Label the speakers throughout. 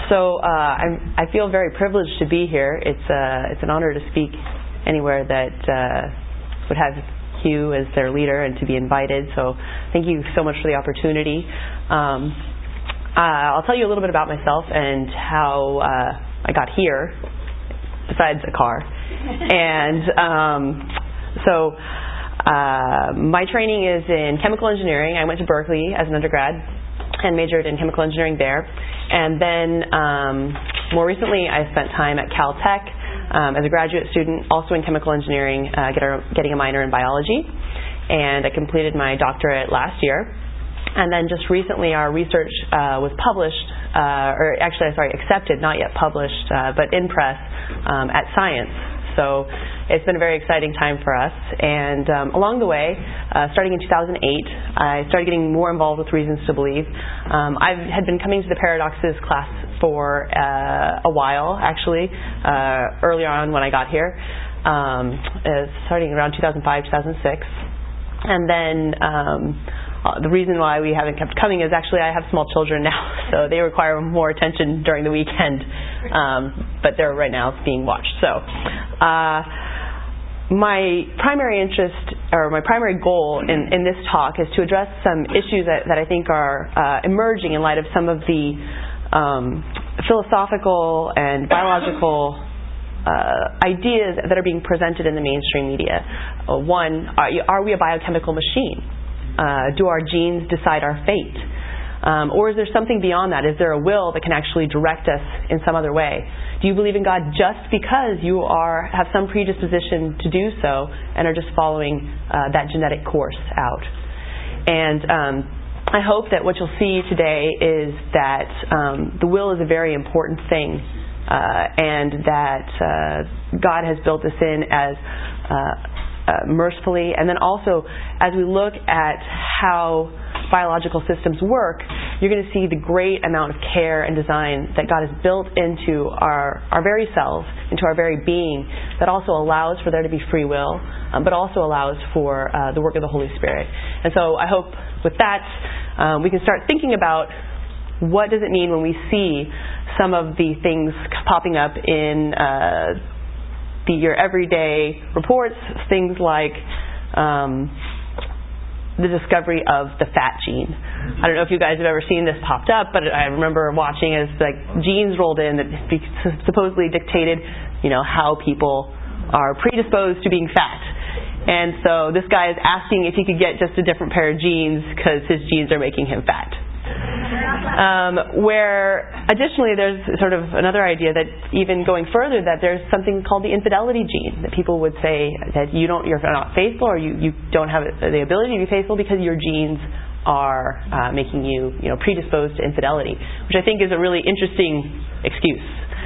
Speaker 1: So I feel very privileged to be here. It's an honor to speak anywhere that would have Hugh as their leader and to be invited. So thank you so much for the opportunity. I'll tell you a little bit about myself and how I got here, besides a car. And so my training is in chemical engineering. I went to Berkeley as an undergrad and majored in chemical engineering there. And then more recently I spent time at Caltech as a graduate student, also in chemical engineering, getting a minor in biology. And I completed my doctorate last year. And then just recently our research was published, accepted, not yet published, but in press at Science. So it's been a very exciting time for us. And along the way, starting in 2008, I started getting more involved with Reasons to Believe. I had been coming to the Paradoxes class for a while, actually, early on when I got here, starting around 2005, 2006. And then the reason why we haven't kept coming is actually I have small children now, so they require more attention during the weekend, but they're right now being watched. So my primary interest, or my primary goal in this talk is to address some issues that I think are emerging in light of some of the philosophical and biological ideas that are being presented in the mainstream media. One, are we a biochemical machine? Do our genes decide our fate? Or is there something beyond that? Is there a will that can actually direct us in some other way? Do you believe in God just because you have some predisposition to do so and are just following that genetic course out? And I hope that what you'll see today is that the will is a very important thing, and that God has built this in as mercifully. And then also, as we look at how biological systems work, you're going to see the great amount of care and design that God has built into our very selves, into our very being, that also allows for there to be free will, but also allows for the work of the Holy Spirit. And so I hope with that we can start thinking about what does it mean when we see some of the things popping up in your everyday reports, things like the discovery of the fat gene. I don't know if you guys have ever seen this popped up, but I remember watching as genes rolled in that supposedly dictated, how people are predisposed to being fat. And so this guy is asking if he could get just a different pair of genes because his genes are making him fat. Where additionally there's sort of another idea that even going further, that there's something called the infidelity gene, that people would say that you're not faithful, or you don't have the ability to be faithful because your genes are making you predisposed to infidelity, which I think is a really interesting excuse.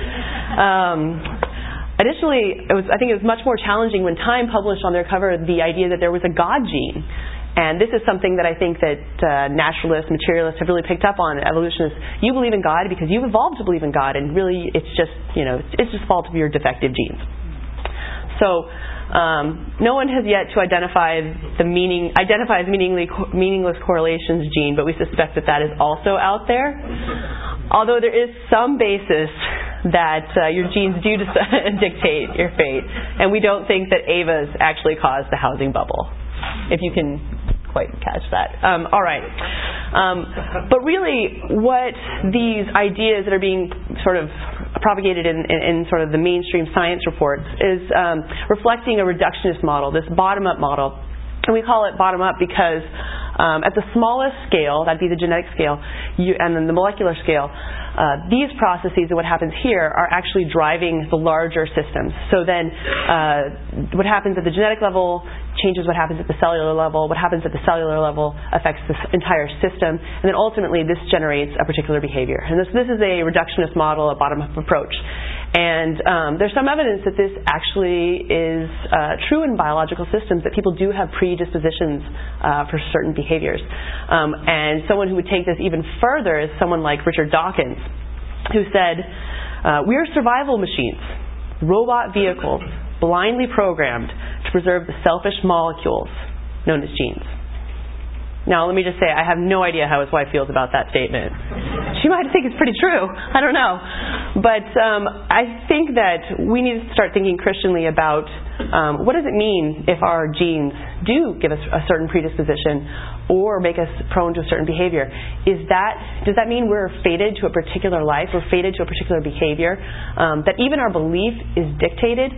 Speaker 1: Additionally, I think it was much more challenging when Time published on their cover the idea that there was a God gene. And this is something that I think that naturalists, materialists have really picked up on. Evolutionists, you believe in God because you've evolved to believe in God, and really it's just fault of your defective genes. So no one has yet to identifies meaningless correlations gene, but we suspect that is also out there. Although there is some basis that your genes do dictate your fate, and we don't think that Ava's actually caused the housing bubble, if you can quite catch that. All right. But really, what these ideas that are being sort of propagated in sort of the mainstream science reports is reflecting a reductionist model, this bottom-up model. And we call it bottom-up because at the smallest scale, that'd be the genetic scale, and then the molecular scale, these processes and what happens here are actually driving the larger systems. So then what happens at the genetic level changes what happens at the cellular level. What happens at the cellular level affects the entire system. And then ultimately this generates a particular behavior. And this is a reductionist model, a bottom-up approach. And there's some evidence that this actually is true in biological systems, that people do have predispositions for certain behaviors. And someone who would take this even further is someone like Richard Dawkins, who said, "We're survival machines, robot vehicles, blindly programmed to preserve the selfish molecules known as genes." Now, let me just say, I have no idea how his wife feels about that statement. you might think it's pretty true. I don't know. But I think that we need to start thinking Christianly about what does it mean if our genes do give us a certain predisposition or make us prone to a certain behavior. Does that mean we're fated to a particular life, we're fated to a particular behavior, that even our belief is dictated?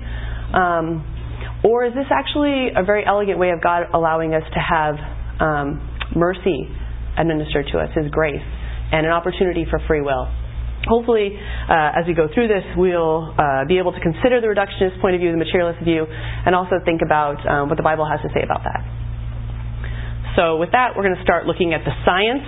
Speaker 1: Or is this actually a very elegant way of God allowing us to have mercy administered to us, His grace, and an opportunity for free will? Hopefully, as we go through this, we'll be able to consider the reductionist point of view, the materialist view, and also think about what the Bible has to say about that. So with that, we're going to start looking at the science.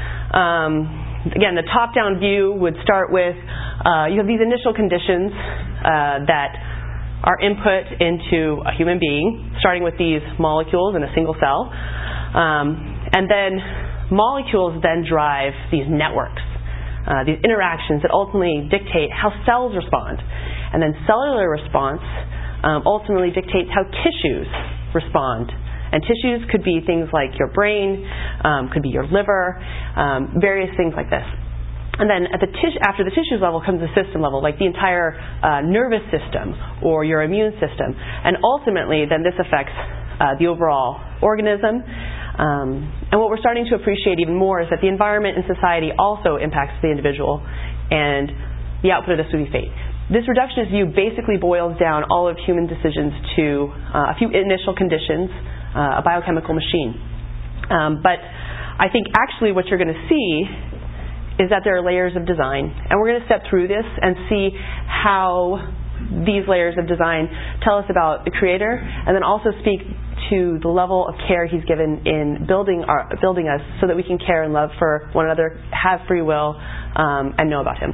Speaker 1: Again, the top-down view would start with, you have these initial conditions that are input into a human being, starting with these molecules in a single cell. And then molecules then drive these networks, these interactions that ultimately dictate how cells respond. And then cellular response ultimately dictates how tissues respond. And tissues could be things like your brain, could be your liver, various things like this. And then after the tissues level comes the system level, like the entire nervous system or your immune system. And ultimately, then this affects the overall organism. And what we're starting to appreciate even more is that the environment and society also impacts the individual, and the output of this would be fate. This reductionist view basically boils down all of human decisions to a few initial conditions, a biochemical machine. But I think actually what you're going to see is that there are layers of design. And we're going to step through this and see how these layers of design tell us about the Creator, and then also speak to the level of care He's given in building us so that we can care and love for one another, have free will, and know about Him.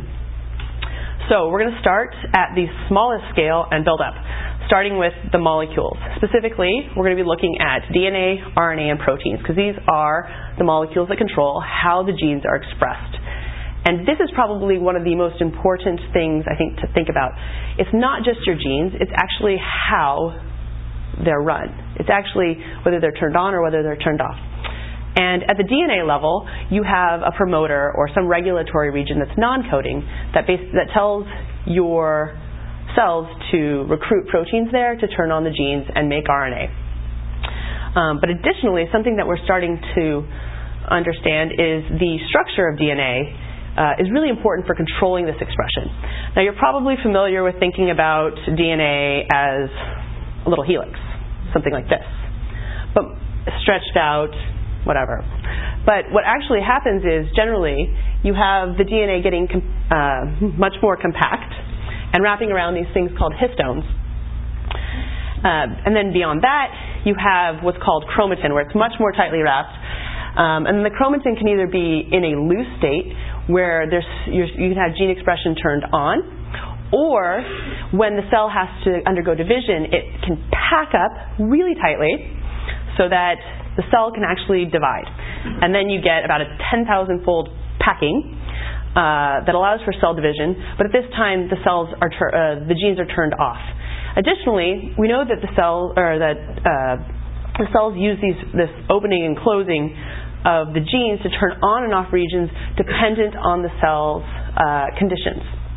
Speaker 1: So we're going to start at the smallest scale and build up, starting with the molecules. Specifically, we're going to be looking at DNA, RNA, and proteins, because these are the molecules that control how the genes are expressed. And this is probably one of the most important things, I think, to think about. It's not just your genes, it's actually how they're run. It's actually whether they're turned on or whether they're turned off. And at the DNA level, you have a promoter or some regulatory region that's non-coding that tells your cells to recruit proteins there to turn on the genes and make RNA. But additionally, something that we're starting to understand is the structure of DNA is really important for controlling this expression. Now, you're probably familiar with thinking about DNA as a little helix, something like this, but stretched out, whatever. But what actually happens is, generally, you have the DNA getting much more compact and wrapping around these things called histones. And then beyond that, you have what's called chromatin, where it's much more tightly wrapped. And the chromatin can either be in a loose state, where you can have gene expression turned on, or when the cell has to undergo division, it can pack up really tightly so that the cell can actually divide. And then you get about a 10,000-fold packing that allows for cell division, but at this time the genes are turned off. Additionally, we know that the cells use this opening and closing of the genes to turn on and off regions dependent on the cell's conditions.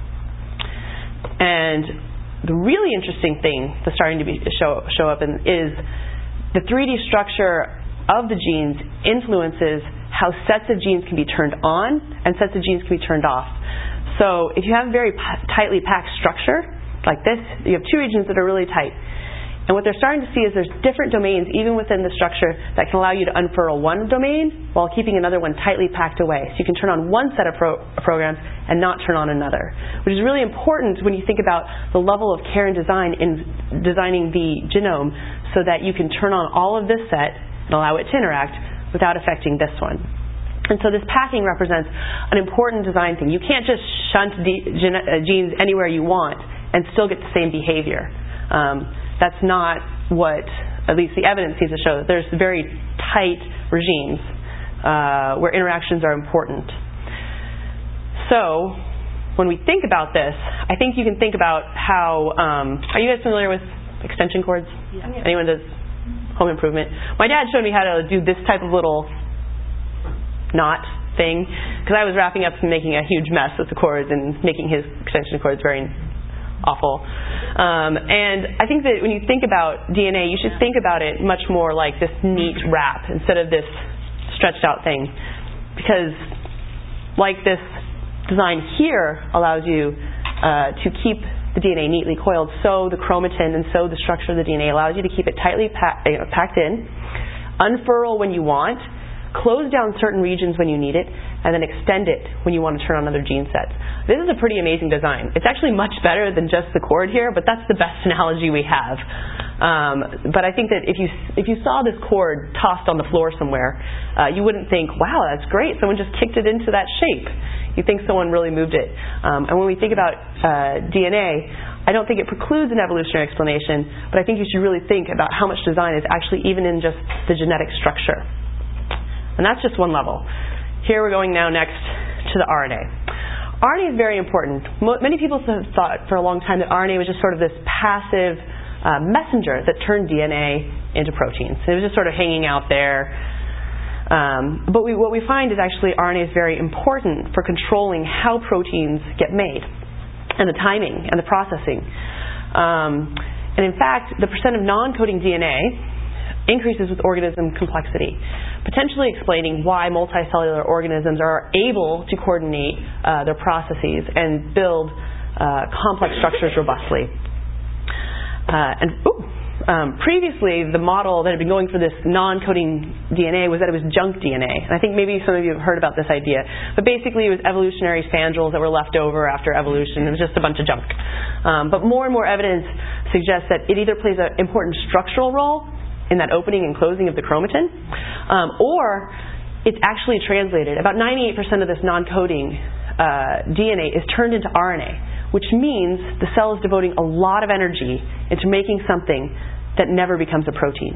Speaker 1: And the really interesting thing that's starting to show up is the 3D structure of the genes influences how sets of genes can be turned on and sets of genes can be turned off. So if you have a very tightly packed structure like this, you have two regions that are really tight. And what they're starting to see is there's different domains, even within the structure, that can allow you to unfurl one domain while keeping another one tightly packed away. So you can turn on one set of programs and not turn on another, which is really important when you think about the level of care and design in designing the genome so that you can turn on all of this set and allow it to interact without affecting this one. And so this packing represents an important design thing. You can't just shunt genes anywhere you want and still get the same behavior. That's not what, at least the evidence seems to show, that there's very tight regimes where interactions are important. So, when we think about this, I think you can think about how, are you guys familiar with extension cords? Yeah. Anyone does home improvement? My dad showed me how to do this type of little knot thing, because I was wrapping up and making a huge mess with the cords and making his extension cords very awful. And I think that when you think about DNA, you should think about it much more like this neat wrap instead of this stretched out thing, because like this design here allows you to keep the DNA neatly coiled, so the chromatin and so the structure of the DNA allows you to keep it tightly packed in, unfurl when you want, close down certain regions when you need it, and then extend it when you want to turn on other gene sets. This is a pretty amazing design. It's actually much better than just the cord here, but that's the best analogy we have. But I think that if you saw this cord tossed on the floor somewhere, you wouldn't think, wow, that's great, someone just kicked it into that shape. You think someone really moved it. And when we think about DNA, I don't think it precludes an evolutionary explanation, but I think you should really think about how much design is actually even in just the genetic structure. And that's just one level. Here we're going now next to the RNA. RNA is very important. Many people have thought for a long time that RNA was just sort of this passive messenger that turned DNA into proteins. It was just sort of hanging out there. But what we find is actually RNA is very important for controlling how proteins get made and the timing and the processing. And in fact, the percent of non-coding DNA increases with organism complexity, potentially explaining why multicellular organisms are able to coordinate their processes and build complex structures robustly. Previously, the model that had been going for this non-coding DNA was that it was junk DNA. And I think maybe some of you have heard about this idea. But basically, it was evolutionary spandrels that were left over after evolution. It was just a bunch of junk. But more and more evidence suggests that it either plays an important structural role in that opening and closing of the chromatin, or it's actually translated. About 98% of this non-coding DNA is turned into RNA, which means the cell is devoting a lot of energy into making something that never becomes a protein.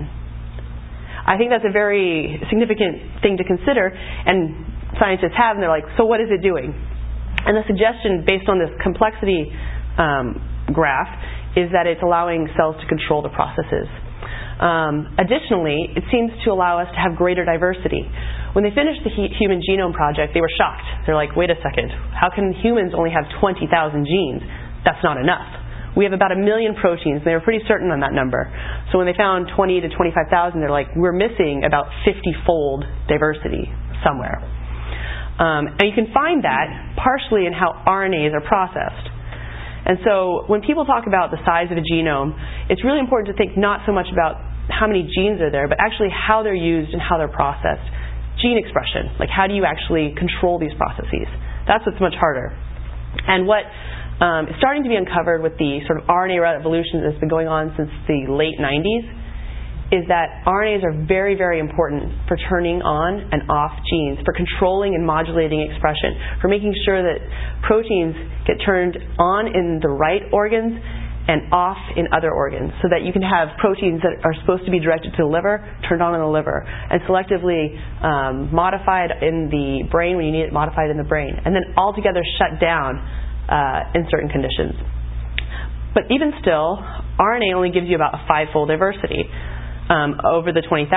Speaker 1: I think that's a very significant thing to consider, and scientists have, and they're like, so what is it doing? And the suggestion based on this complexity graph is that it's allowing cells to control the processes. Additionally, it seems to allow us to have greater diversity. When they finished the Human Genome Project, they were shocked. They're like, wait a second, how can humans only have 20,000 genes? That's not enough. We have about 1 million proteins, and they were pretty certain on that number. So when they found 20 to 25,000, they're like, we're missing about 50-fold diversity somewhere. And you can find that partially in how RNAs are processed. And so when people talk about the size of a genome, it's really important to think not so much about how many genes are there, but actually how they're used and how they're processed. Gene expression, like how do you actually control these processes? That's what's much harder. And what is starting to be uncovered with the sort of RNA revolution that's been going on since the late 90s is that RNAs are very, very important for turning on and off genes, for controlling and modulating expression, for making sure that proteins get turned on in the right organs and off in other organs, so that you can have proteins that are supposed to be directed to the liver turned on in the liver, and selectively modified in the brain when you need it modified in the brain, and then altogether shut down in certain conditions. But even still, RNA only gives you about a 5-fold diversity over the 20,000,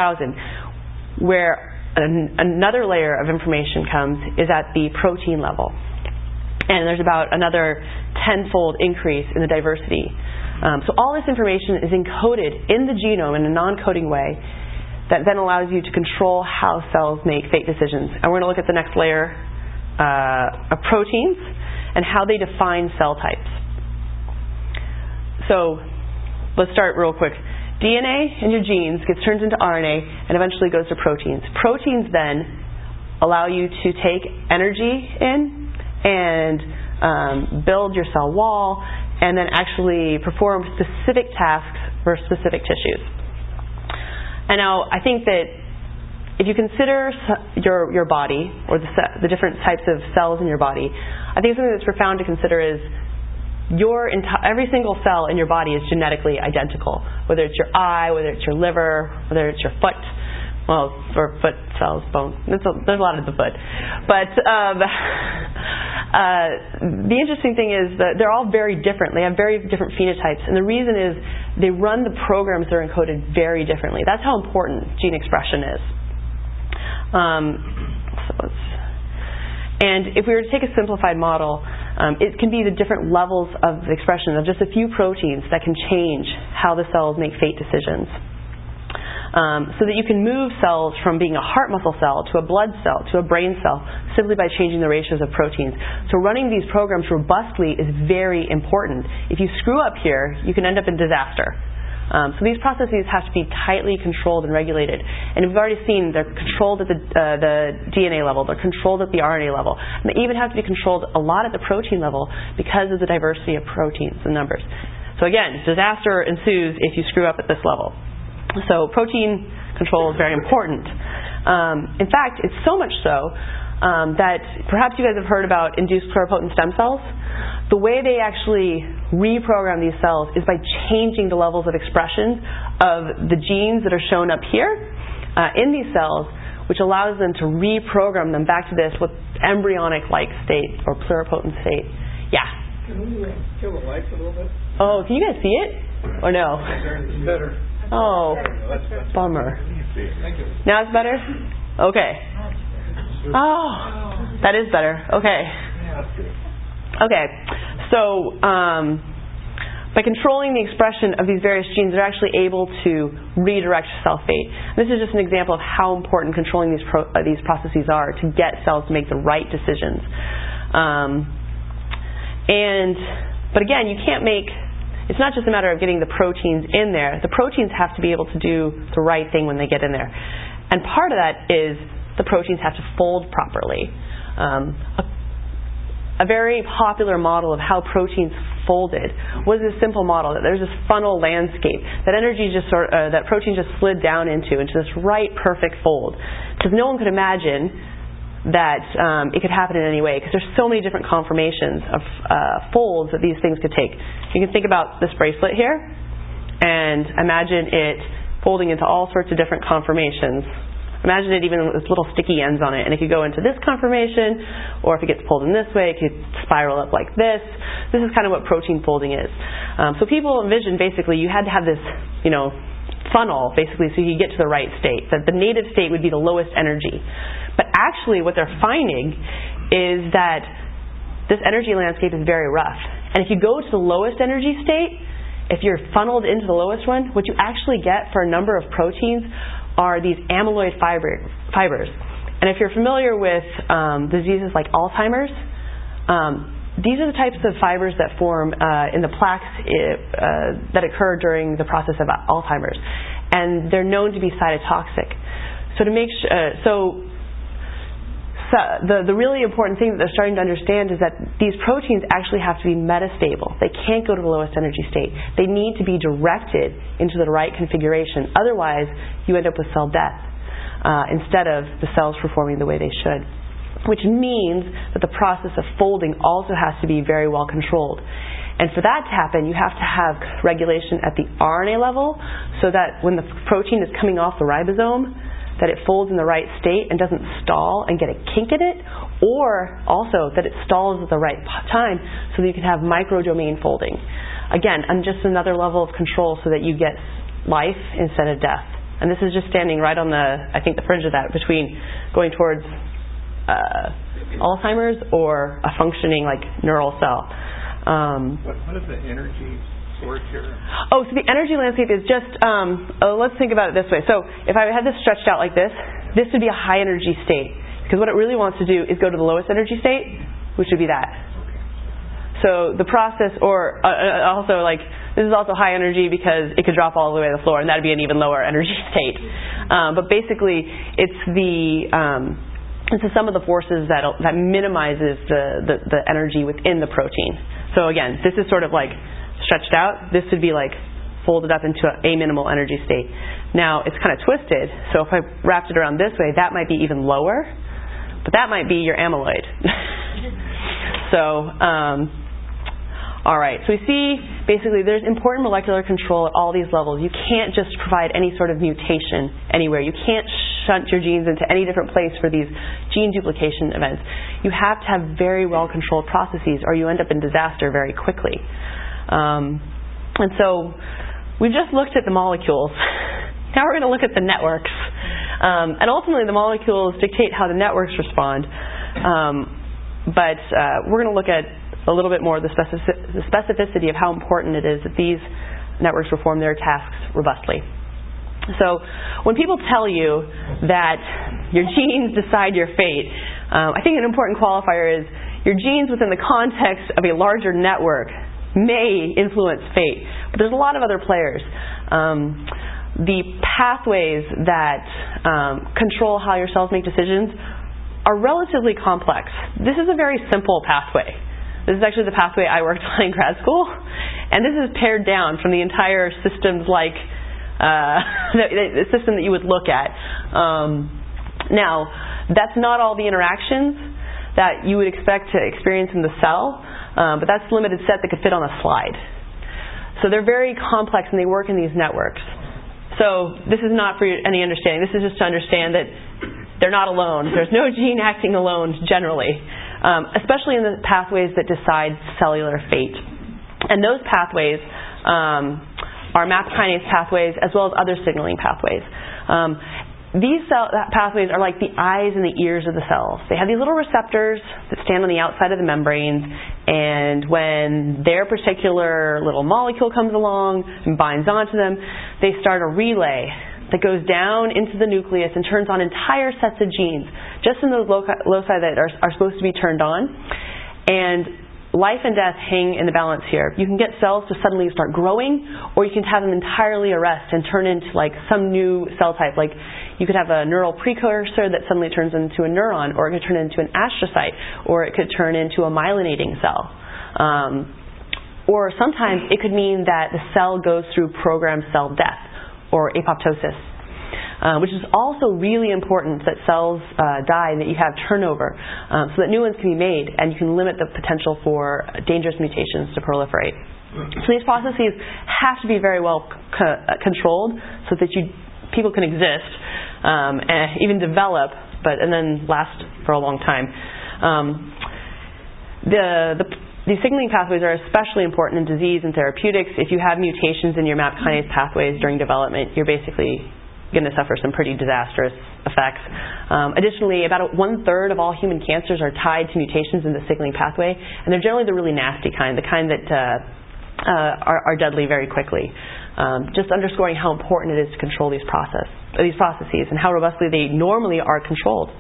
Speaker 1: where another layer of information comes is at the protein level. And there's about another 10-fold increase in the diversity. So all this information is encoded in the genome in a non-coding way that then allows you to control how cells make fate decisions. And we're going to look at the next layer of proteins and how they define cell types. So let's start real quick. DNA in your genes gets turned into RNA and eventually goes to proteins. Proteins then allow you to take energy in and build your cell wall, and then actually perform specific tasks for specific tissues. And now, I think that if you consider your body, or the different types of cells in your body, I think something that's profound to consider is every single cell in your body is genetically identical. Whether it's your eye, whether it's your liver, whether it's your foot. Well, for foot cells, bone. There's a lot of the foot. But the interesting thing is that they're all very different. They have very different phenotypes. And the reason is they run the programs that are encoded very differently. That's how important gene expression is. And if we were to take a simplified model, it can be the different levels of expression of just a few proteins that can change how the cells make fate decisions. So that you can move cells from being a heart muscle cell to a blood cell to a brain cell simply by changing the ratios of proteins. So running these programs robustly is very important. If you screw up here, you can end up in disaster. So these processes have to be tightly controlled and regulated. And we've already seen they're controlled at the DNA level, they're controlled at the RNA level, and they even have to be controlled a lot at the protein level because of the diversity of proteins and numbers. So again, disaster ensues if you screw up at this level. So protein control is very important. In fact, it's so much so that perhaps you guys have heard about induced pluripotent stem cells. The way they actually reprogram these cells is by changing the levels of expression of the genes that are shown up here in these cells, which allows them to reprogram them back to this embryonic-like state or pluripotent state. Yeah?
Speaker 2: Can we kill the lights a little bit?
Speaker 1: Oh, can you guys see it? Or no?
Speaker 2: It's better.
Speaker 1: Oh, bummer.
Speaker 2: Thank you.
Speaker 1: Now it's better? Okay. Oh, that is better. Okay. Okay. So, by controlling the expression of these various genes, they're actually able to redirect cell fate. This is just an example of how important controlling these processes are to get cells to make the right decisions. But again, you can't make... It's not just a matter of getting the proteins in there. The proteins have to be able to do the right thing when they get in there. And part of that is the proteins have to fold properly. A very popular model of how proteins folded was this simple model that there's this funnel landscape that that protein just slid down into this right perfect fold. Because no one could imagine that it could happen in any way, because there's so many different conformations of folds that these things could take. You can think about this bracelet here and imagine it folding into all sorts of different conformations. Imagine it even with little sticky ends on it, and it could go into this conformation, or if it gets pulled in this way, it could spiral up like this. This is kind of what protein folding is. So people envisioned basically you had to have this, funnel basically so you get to the right state. That the native state would be the lowest energy. But actually what they're finding is that this energy landscape is very rough. And if you go to the lowest energy state, if you're funneled into the lowest one, what you actually get for a number of proteins are these amyloid fibers. And if you're familiar with diseases like Alzheimer's, these are the types of fibers that form in the plaques that occur during the process of Alzheimer's. And they're known to be cytotoxic. So to make the really important thing that they're starting to understand is that these proteins actually have to be metastable. They can't go to the lowest energy state. They need to be directed into the right configuration. Otherwise, you end up with cell death instead of the cells performing the way they should. Which means that the process of folding also has to be very well controlled. And for that to happen, you have to have regulation at the RNA level so that when the protein is coming off the ribosome, that it folds in the right state and doesn't stall and get a kink in it, or also that it stalls at the right time so that you can have microdomain folding. Again, on just another level of control so that you get life instead of death. And this is just standing right on the fringe of that, between going towards Alzheimer's or a functioning neural cell.
Speaker 2: What is the energy source here?
Speaker 1: Oh, so the energy landscape is just, let's think about it this way. So if I had this stretched out like this would be a high energy state. Because what it really wants to do is go to the lowest energy state, which would be that. So the process, or also this is also high energy because it could drop all the way to the floor, and that would be an even lower energy state. But basically, it's the sum of the forces that minimizes the energy within the protein. So again, this is sort of stretched out. This would be folded up into a minimal energy state. Now it's kind of twisted, so if I wrapped it around this way, that might be even lower, but that might be your amyloid. So, all right. So we see basically there's important molecular control at all these levels. You can't just provide any sort of mutation anywhere. You can't shunt your genes into any different place for these gene duplication events. You have to have very well controlled processes, or you end up in disaster very quickly. And so we've just looked at the molecules. Now we're going to look at the networks. And ultimately the molecules dictate how the networks respond. but we're going to look at a little bit more of the specificity of how important it is that these networks perform their tasks robustly. So when people tell you that your genes decide your fate, I think an important qualifier is your genes within the context of a larger network may influence fate, but there's a lot of other players. The pathways that control how your cells make decisions are relatively complex. This is a very simple pathway. This is actually the pathway I worked on in grad school, and this is pared down from the entire systems like the system that you would look at. Now, that's not all the interactions that you would expect to experience in the cell, but that's the limited set that could fit on a slide. So they're very complex and they work in these networks. So this is not for any understanding. This is just to understand that they're not alone. There's no gene acting alone generally, especially in the pathways that decide cellular fate. And those pathways are MAP kinase pathways as well as other signaling pathways. These pathways are like the eyes and the ears of the cells. They have these little receptors that stand on the outside of the membranes, and when their particular little molecule comes along and binds onto them, they start a relay that goes down into the nucleus and turns on entire sets of genes, just in those loci that are supposed to be turned on. And life and death hang in the balance here. You can get cells to suddenly start growing, or you can have them entirely arrest and turn into like some new cell type. Like you could have a neural precursor that suddenly turns into a neuron, or it could turn into an astrocyte, or it could turn into a myelinating cell. Or sometimes it could mean that the cell goes through programmed cell death, or apoptosis, which is also really important that cells die and that you have turnover so that new ones can be made and you can limit the potential for dangerous mutations to proliferate. So these processes have to be very well controlled so that people can exist and even develop, and then last for a long time. These signaling pathways are especially important in disease and therapeutics. If you have mutations in your MAP kinase pathways during development, you're basically going to suffer some pretty disastrous effects. Additionally, about 1/3 of all human cancers are tied to mutations in the signaling pathway, and they're generally the really nasty kind, the kind that are deadly very quickly. Just underscoring how important it is to control these processes and how robustly they normally are controlled.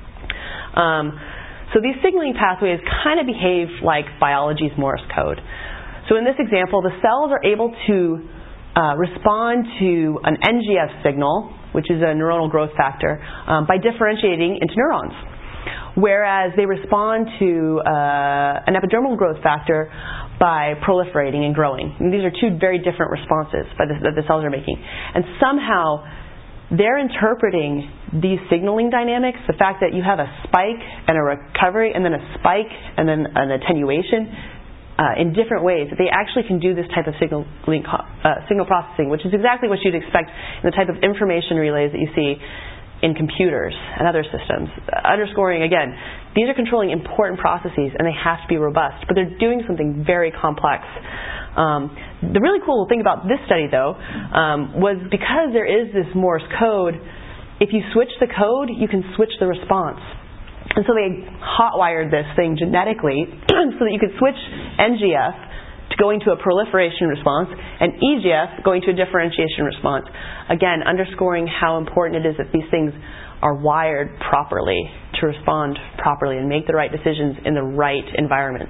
Speaker 1: So these signaling pathways kind of behave like biology's Morse code. So in this example, the cells are able to respond to an NGF signal, which is a neuronal growth factor, by differentiating into neurons. Whereas they respond to an epidermal growth factor by proliferating and growing. And these are two very different responses that the cells are making. And somehow they're interpreting these signaling dynamics, the fact that you have a spike and a recovery and then a spike and then an attenuation in different ways, that they actually can do this type of signal processing, which is exactly what you'd expect in the type of information relays that you see in computers and other systems. Underscoring, again, these are controlling important processes and they have to be robust, but they're doing something very complex. The really cool thing about this study, though, was because there is this Morse code, if you switch the code, you can switch the response. And so they hot-wired this thing genetically so that you could switch NGF to going to a proliferation response and EGF going to a differentiation response. Again, underscoring how important it is that these things are wired properly to respond properly and make the right decisions in the right environment.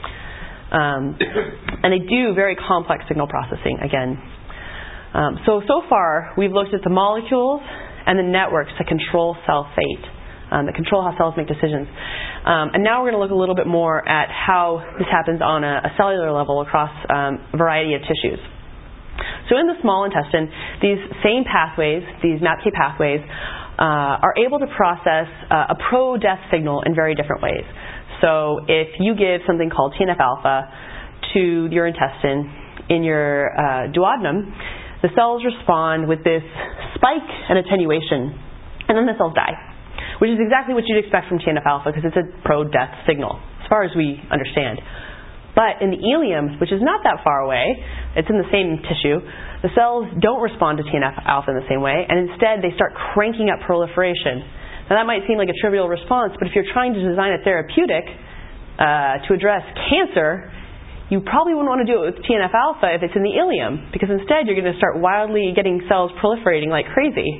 Speaker 1: And they do very complex signal processing, again. So far, we've looked at the molecules and the networks that control cell fate, that control how cells make decisions. And now we're going to look a little bit more at how this happens on a cellular level across a variety of tissues. So in the small intestine, these same pathways, these MAPK pathways, are able to process a pro-death signal in very different ways. So if you give something called TNF-alpha to your intestine in your duodenum, the cells respond with this spike and attenuation, and then the cells die, which is exactly what you'd expect from TNF-alpha because it's a pro-death signal, as far as we understand. But in the ileum, which is not that far away, it's in the same tissue, the cells don't respond to TNF-alpha in the same way, and instead they start cranking up proliferation. Now that might seem like a trivial response, but if you're trying to design a therapeutic, to address cancer, you probably wouldn't want to do it with TNF-alpha if it's in the ileum, because instead you're going to start wildly getting cells proliferating like crazy.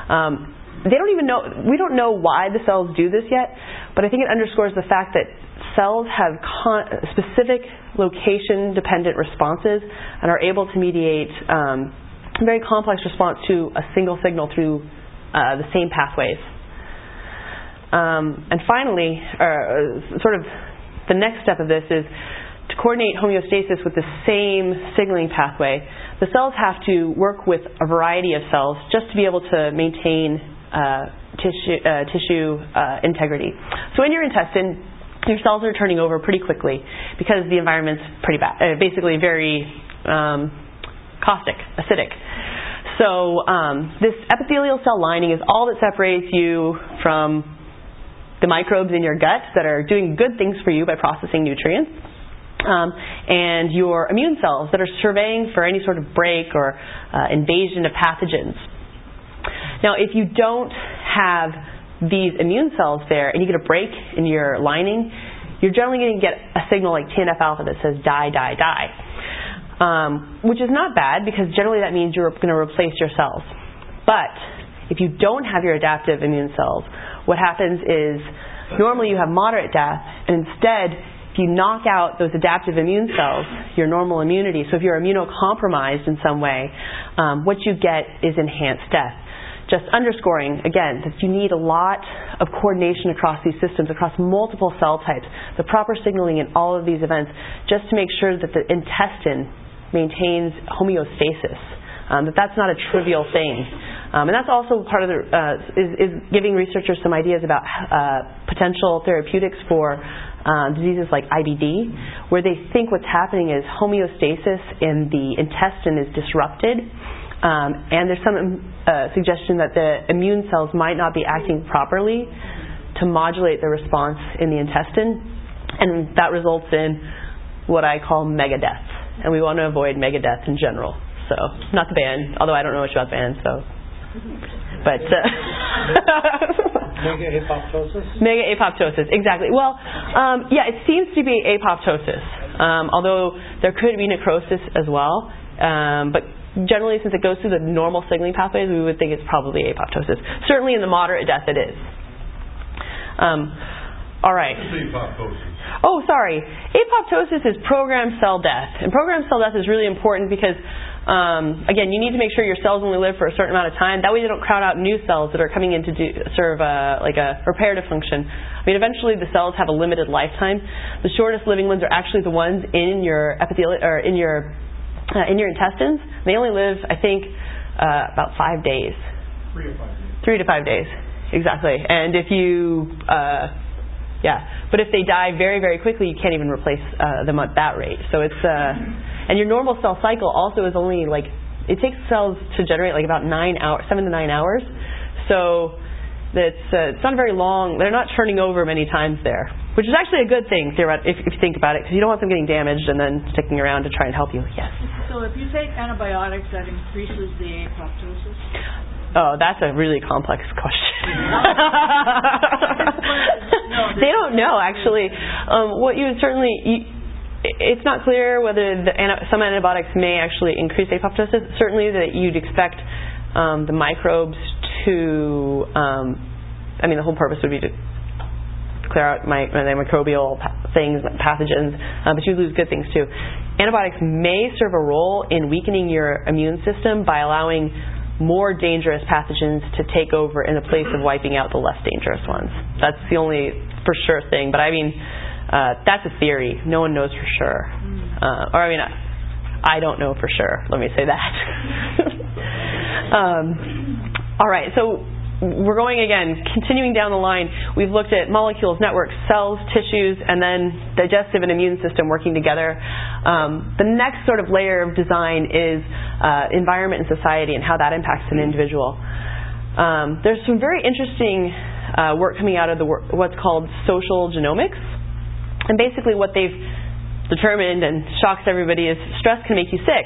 Speaker 1: We don't know why the cells do this yet, but I think it underscores the fact that cells have specific location-dependent responses and are able to mediate a very complex response to a single signal through the same pathways. And finally, sort of the next step of this is to coordinate homeostasis with the same signaling pathway. The cells have to work with a variety of cells just to be able to maintain tissue integrity. So in your intestine, your cells are turning over pretty quickly because the environment's pretty bad, basically very caustic, acidic. So this epithelial cell lining is all that separates you from the microbes in your gut that are doing good things for you by processing nutrients, and your immune cells that are surveying for any sort of break or invasion of pathogens. Now, if you don't have these immune cells there and you get a break in your lining, you're generally going to get a signal like TNF-alpha that says die, die, die, which is not bad because generally that means you're going to replace your cells. But if you don't have your adaptive immune cells, what happens is normally you have moderate death, and instead if you knock out those adaptive immune cells, your normal immunity, so if you're immunocompromised in some way, what you get is enhanced death. Just underscoring, again, that you need a lot of coordination across these systems, across multiple cell types, the proper signaling in all of these events, just to make sure that the intestine maintains homeostasis, that's not a trivial thing. And that's also part of the is giving researchers some ideas about potential therapeutics for diseases like IBD, where they think what's happening is homeostasis in the intestine is disrupted, and there's some suggestion that the immune cells might not be acting properly to modulate the response in the intestine, and that results in what I call mega death. And we want to avoid mega death in general. So, not the band, although I don't know much about the band, so. But
Speaker 3: mega apoptosis?
Speaker 1: Mega apoptosis, exactly. Well, yeah, it seems to be apoptosis, although there could be necrosis as well. But generally, since it goes through the normal signaling pathways, we would think it's probably apoptosis. Certainly in the moderate death, it is. All right. Oh, sorry. Apoptosis is programmed cell death. And programmed cell death is really important because, again, you need to make sure your cells only live for a certain amount of time. That way they don't crowd out new cells that are coming in to serve like a reparative function. I mean, eventually the cells have a limited lifetime. The shortest living ones are actually the ones in your epithelial or in your intestines. They only live, I think, about 5 days.
Speaker 2: 3 to 5 days.
Speaker 1: 3 to 5 days, exactly. And if you but if they die very, very quickly, you can't even replace them at that rate. So it's, and your normal cell cycle also is only like, it takes cells to generate like about 9 hours, 7 to 9 hours. So it's not very long. They're not turning over many times there, which is actually a good thing if you think about it, because you don't want them getting damaged and then sticking around to try and help you. Yes?
Speaker 4: So if you take antibiotics, that increases the apoptosis?
Speaker 1: Oh, that's a really complex question. They don't know, actually. What you would certainly... it's not clear whether some antibiotics may actually increase apoptosis. Certainly that you'd expect the microbes to... the whole purpose would be to clear out the microbial things, pathogens, but you lose good things too. Antibiotics may serve a role in weakening your immune system by allowing more dangerous pathogens to take over in the place of wiping out the less dangerous ones. That's the only for sure thing. But that's a theory. No one knows for sure. I don't know for sure. Let me say that. All right. So we're going again, continuing down the line. We've looked at molecules, networks, cells, tissues, and then digestive and immune system working together. The next sort of layer of design is environment and society and how that impacts an individual. There's some very interesting work coming out of what's called social genomics. And basically what they've determined and shocks everybody is stress can make you sick.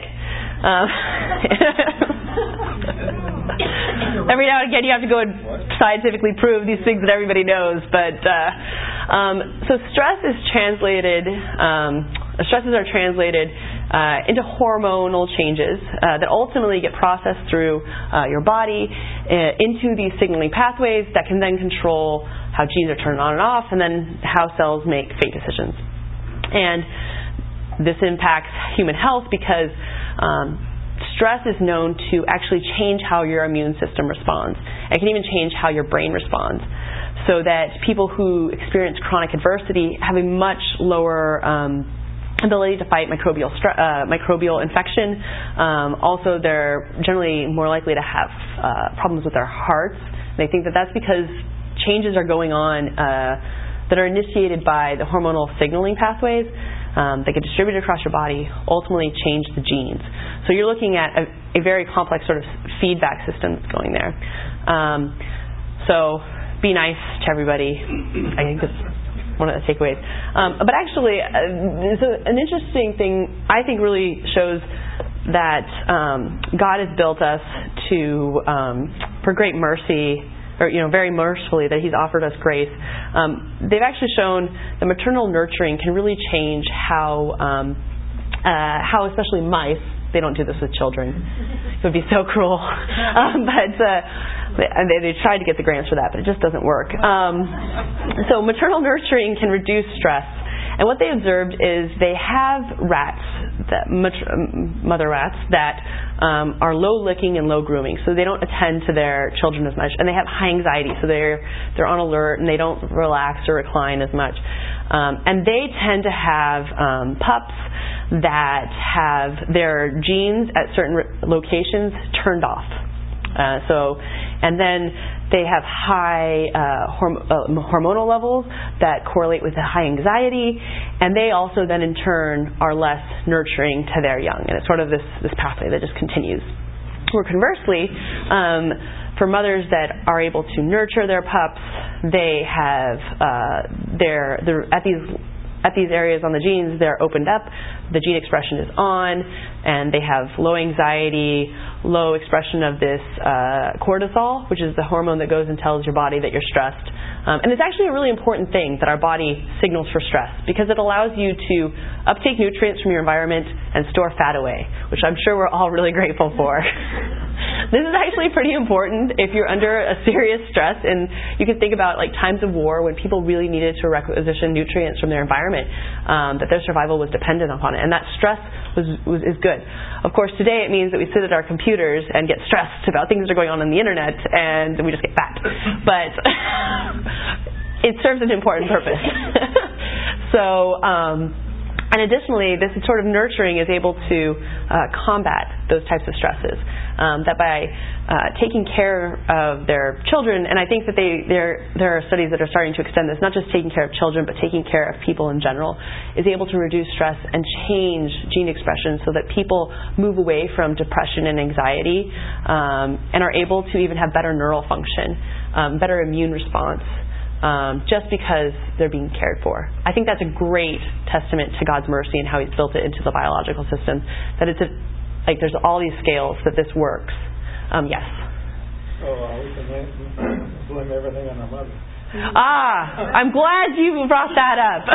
Speaker 1: Every now and again you have to go and scientifically prove these things that everybody knows, but So stress is translated. Stresses are translated into hormonal changes that ultimately get processed through your body into these signaling pathways that can then control how genes are turned on and off, and then how cells make fate decisions. And this impacts human health because stress is known to actually change how your immune system responds. It can even change how your brain responds. So that people who experience chronic adversity have a much lower ability to fight microbial infection. Also, they're generally more likely to have problems with their hearts. They think that that's because changes are going on that are initiated by the hormonal signaling pathways that get distributed across your body, ultimately change the genes. So you're looking at a very complex sort of feedback system that's going there. So be nice to everybody. I think that's one of the takeaways. But actually, an interesting thing I think really shows that God has built us to for great mercy, or very mercifully that He's offered us grace. They've actually shown that maternal nurturing can really change how especially mice. They don't do this with children. It would be so cruel. They tried to get the grants for that, but it just doesn't work. So maternal nurturing can reduce stress. And what they observed is they have rats, mother rats, that are low licking and low grooming. So they don't attend to their children as much. And they have high anxiety, so they're on alert and they don't relax or recline as much. And they tend to have pups that have their genes at certain locations turned off. And then they have high hormonal levels that correlate with the high anxiety, and they also then in turn are less nurturing to their young. And it's sort of this pathway that just continues. Or conversely, for mothers that are able to nurture their pups, they have at these areas on the genes, they're opened up, the gene expression is on, and they have low anxiety, low expression of this cortisol, which is the hormone that goes and tells your body that you're stressed. And it's actually a really important thing that our body signals for stress, because it allows you to uptake nutrients from your environment and store fat away, which I'm sure we're all really grateful for. This is actually pretty important if you're under a serious stress, and you can think about like times of war when people really needed to requisition nutrients from their environment, that their survival was dependent upon it, and that stress is good. Of course, today it means that we sit at our computers and get stressed about things that are going on the internet, and we just get fat. But it serves an important purpose. So, and additionally, this sort of nurturing is able to combat those types of stresses. That by taking care of their children, and I think that there are studies that are starting to extend this, not just taking care of children, but taking care of people in general, is able to reduce stress and change gene expression so that people move away from depression and anxiety, and are able to even have better neural function, better immune response. Just because they're being cared for. I think that's a great testament to God's mercy and how He's built it into the biological system. That it's there's all these scales that this works. Yes.
Speaker 2: So we can blame everything on our mother.
Speaker 1: I'm glad you brought that up.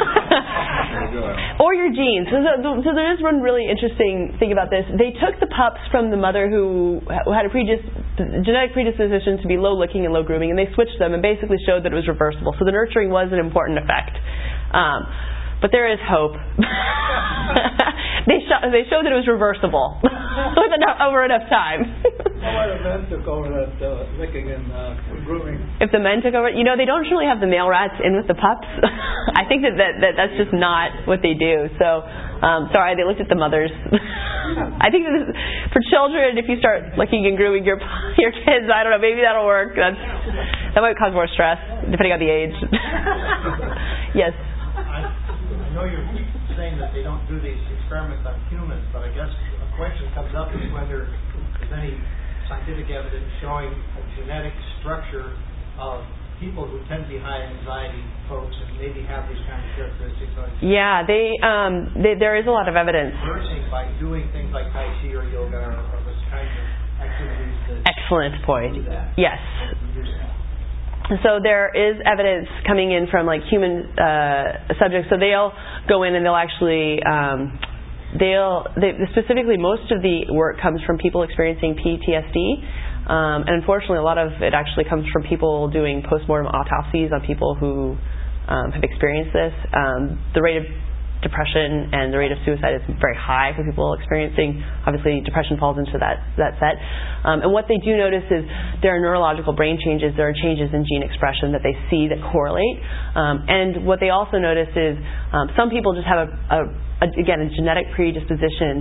Speaker 1: Or your genes. So there is one really interesting thing about this. They took the pups from the mother who had a genetic predisposition to be low licking and low grooming, and they switched them and basically showed that it was reversible. So the nurturing was an important effect. But there is hope. They showed that it was reversible over enough time.
Speaker 2: What if men took over that licking and grooming?
Speaker 1: If the men took over, they don't really have the male rats in with the pups. I think that's just not what they do. So, sorry, they looked at the mothers. I think that for children, if you start licking and grooming your kids, I don't know, maybe that'll work. That might cause more stress, depending on the age. Yes.
Speaker 3: I know you're saying that they don't do these experiments on humans, but I guess a question comes up is whether there's any scientific evidence showing a genetic structure of people who tend to be high anxiety folks and maybe have these kind of characteristics.
Speaker 1: Yeah, there is a lot of evidence.
Speaker 3: Nursing by doing things like Tai Chi or yoga or this kind of activities.
Speaker 1: Excellent point. Yes. So there is evidence coming in from like human subjects. So they'll go in and they'll actually specifically most of the work comes from people experiencing PTSD, and unfortunately a lot of it actually comes from people doing postmortem autopsies on people who have experienced this. The rate of depression and the rate of suicide is very high for people experiencing, obviously depression falls into that set. And what they do notice is there are neurological brain changes, there are changes in gene expression that they see that correlate. And what they also notice is some people just have a genetic predisposition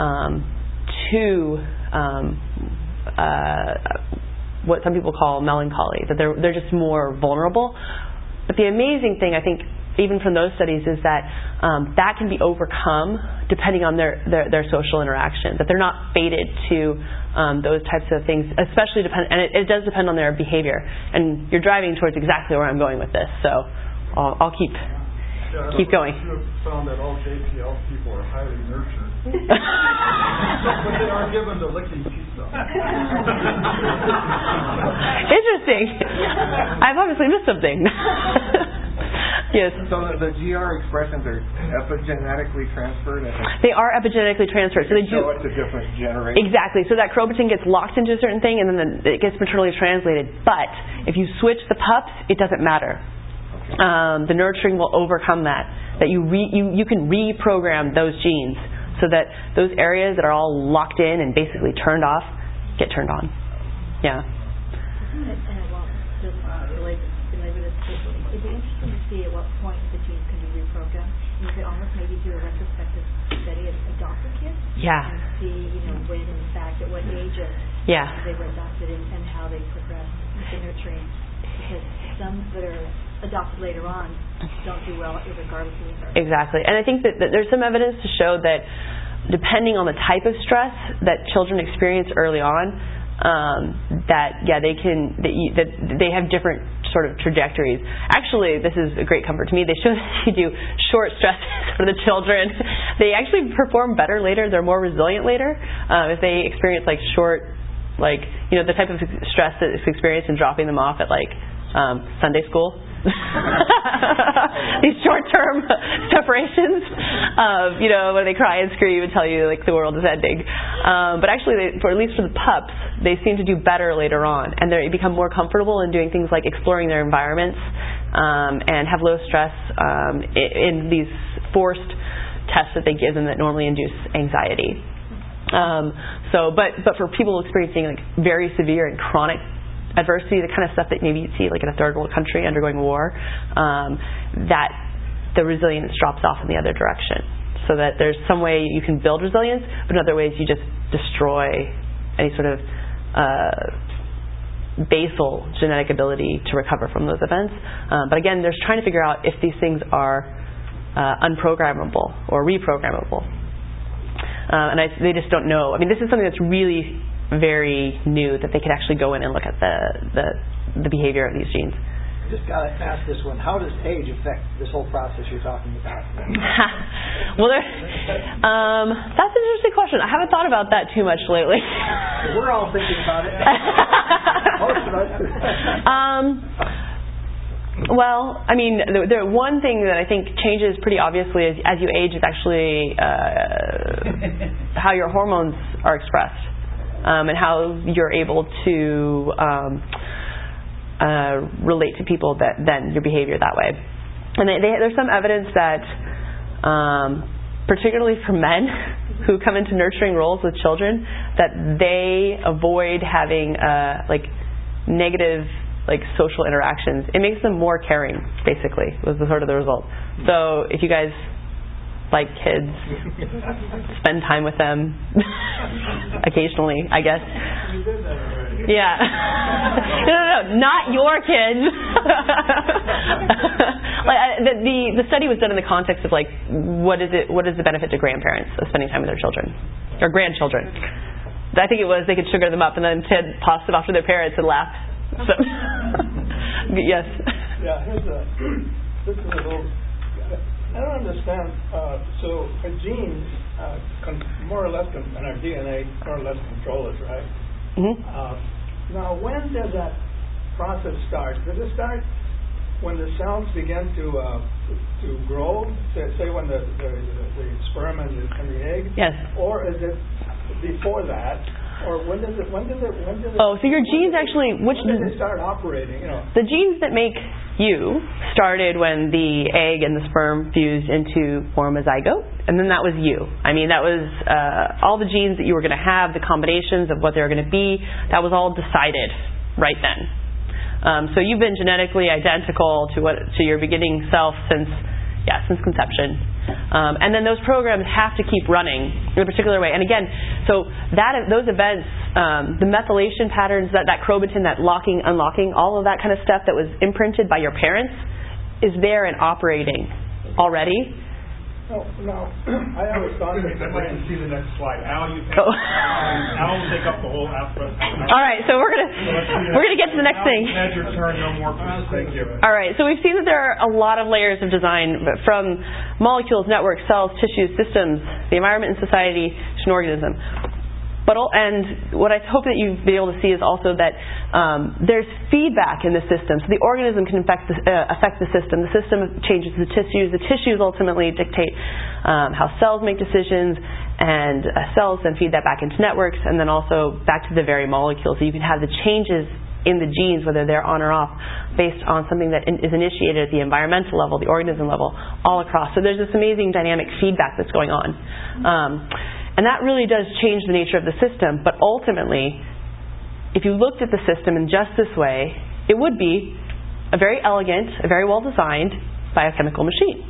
Speaker 1: to what some people call melancholy, that they're just more vulnerable. But the amazing thing, I think, even from those studies, is that that can be overcome depending on their social interaction, that they're not fated to those types of things, especially and it does depend on their behavior. And you're driving towards exactly where I'm going with this, so I'll keep going.
Speaker 5: You have found that all JPL people are highly nurtured, but they aren't given to licking pizza.
Speaker 1: Interesting. I've obviously missed something. Yes.
Speaker 2: So the GR expressions are epigenetically transferred?
Speaker 1: They are epigenetically transferred. So they do.
Speaker 2: So it's a different generation?
Speaker 1: Exactly. So that chromatin gets locked into a certain thing and then it gets maternally translated. But if you switch the pups, it doesn't matter. Okay. The nurturing will overcome that. That you can reprogram those genes so that those areas that are all locked in and basically turned off get turned on. Yeah.
Speaker 6: It'd be interesting to see at what point the genes can be reprogrammed. And you could almost maybe do a retrospective study of adopted kids.
Speaker 1: Yeah.
Speaker 6: And see, when in fact, at what ages they were adopted and how they progressed with the nurturing. Because some that are adopted later on don't do well regardless of the start.
Speaker 1: Exactly. And I think that there's some evidence to show that depending on the type of stress that children experience early on, they have different sort of trajectories. Actually, this is a great comfort to me. They show that if you do short stresses for the children, they actually perform better later. They're more resilient later. If they experience short, the type of stress that is experienced in dropping them off at Sunday school. These short-term separations of, where they cry and scream and tell you the world is ending. But actually, at least for the pups, they seem to do better later on, and they become more comfortable in doing things like exploring their environments and have low stress in these forced tests that they give them that normally induce anxiety. But for people experiencing very severe and chronic adversity, the kind of stuff that maybe you'd see in a third world country undergoing war, that the resilience drops off in the other direction. So that there's some way you can build resilience, but in other ways you just destroy any sort of basal genetic ability to recover from those events. But again, there's trying to figure out if these things are unprogrammable or reprogrammable. And they just don't know. I mean, this is something that's really very new, that they could actually go in and look at the behavior of these genes.
Speaker 3: I just got to ask this one. How does age affect this whole process you're talking about?
Speaker 1: Well, that's an interesting question. I haven't thought about that too much lately.
Speaker 3: We're all thinking about it. Most of us.
Speaker 1: Well, I mean, the one thing that I think changes pretty obviously as you age is actually how your hormones are expressed. And how you're able to relate to people, that then your behavior that way. And there's some evidence that, particularly for men who come into nurturing roles with children, that they avoid having negative social interactions. It makes them more caring, basically, was the sort of the result. So if you guys like kids, spend time with them occasionally, I guess.
Speaker 5: You did that already.
Speaker 1: Yeah. No, not your kids. The study was done in the context of what is the benefit to grandparents of spending time with their children or grandchildren. I think it was they could sugar them up and then toss them off to their parents and laugh. So, yes.
Speaker 5: Yeah, this is a little. I don't understand. So a gene more or less, and our DNA more or less control it, right?
Speaker 1: Mm-hmm.
Speaker 5: Now, when does that process start? Does it start when the cells begin to grow? Say when the sperm and the egg?
Speaker 1: Yes.
Speaker 5: Or is it before that? Or when does it?
Speaker 1: Oh, so your genes actually,
Speaker 5: when did they start operating?
Speaker 1: The genes that make you started when the egg and the sperm fused into form a zygote, and then that was you. I mean, that was all the genes that you were going to have, the combinations of what they were going to be. That was all decided right then. So you've been genetically identical to your beginning self since conception. And then those programs have to keep running in a particular way. And again, so those events, the methylation patterns, that chromatin, that locking, unlocking, all of that kind of stuff that was imprinted by your parents is there and operating already.
Speaker 5: No, I always thought that.
Speaker 2: I'd like to see the next slide. Al, Al will take up the whole aspect.
Speaker 1: All right, so we're gonna get to the next thing.
Speaker 2: Al, your turn. No more, please. Thank you.
Speaker 1: All right, so we've seen that there are a lot of layers of design, from molecules, networks, cells, tissues, systems, the environment and society, to an organism. And what I hope that you've been able to see is also that there's feedback in the system. So the organism can affect the system. The system changes the tissues ultimately dictate how cells make decisions, and cells then feed that back into networks, and then also back to the very molecules. So you can have the changes in the genes, whether they're on or off, based on something that is initiated at the environmental level, the organism level, all across. So there's this amazing dynamic feedback that's going on. And that really does change the nature of the system. But ultimately, if you looked at the system in just this way, it would be a very elegant, a very well-designed biochemical machine.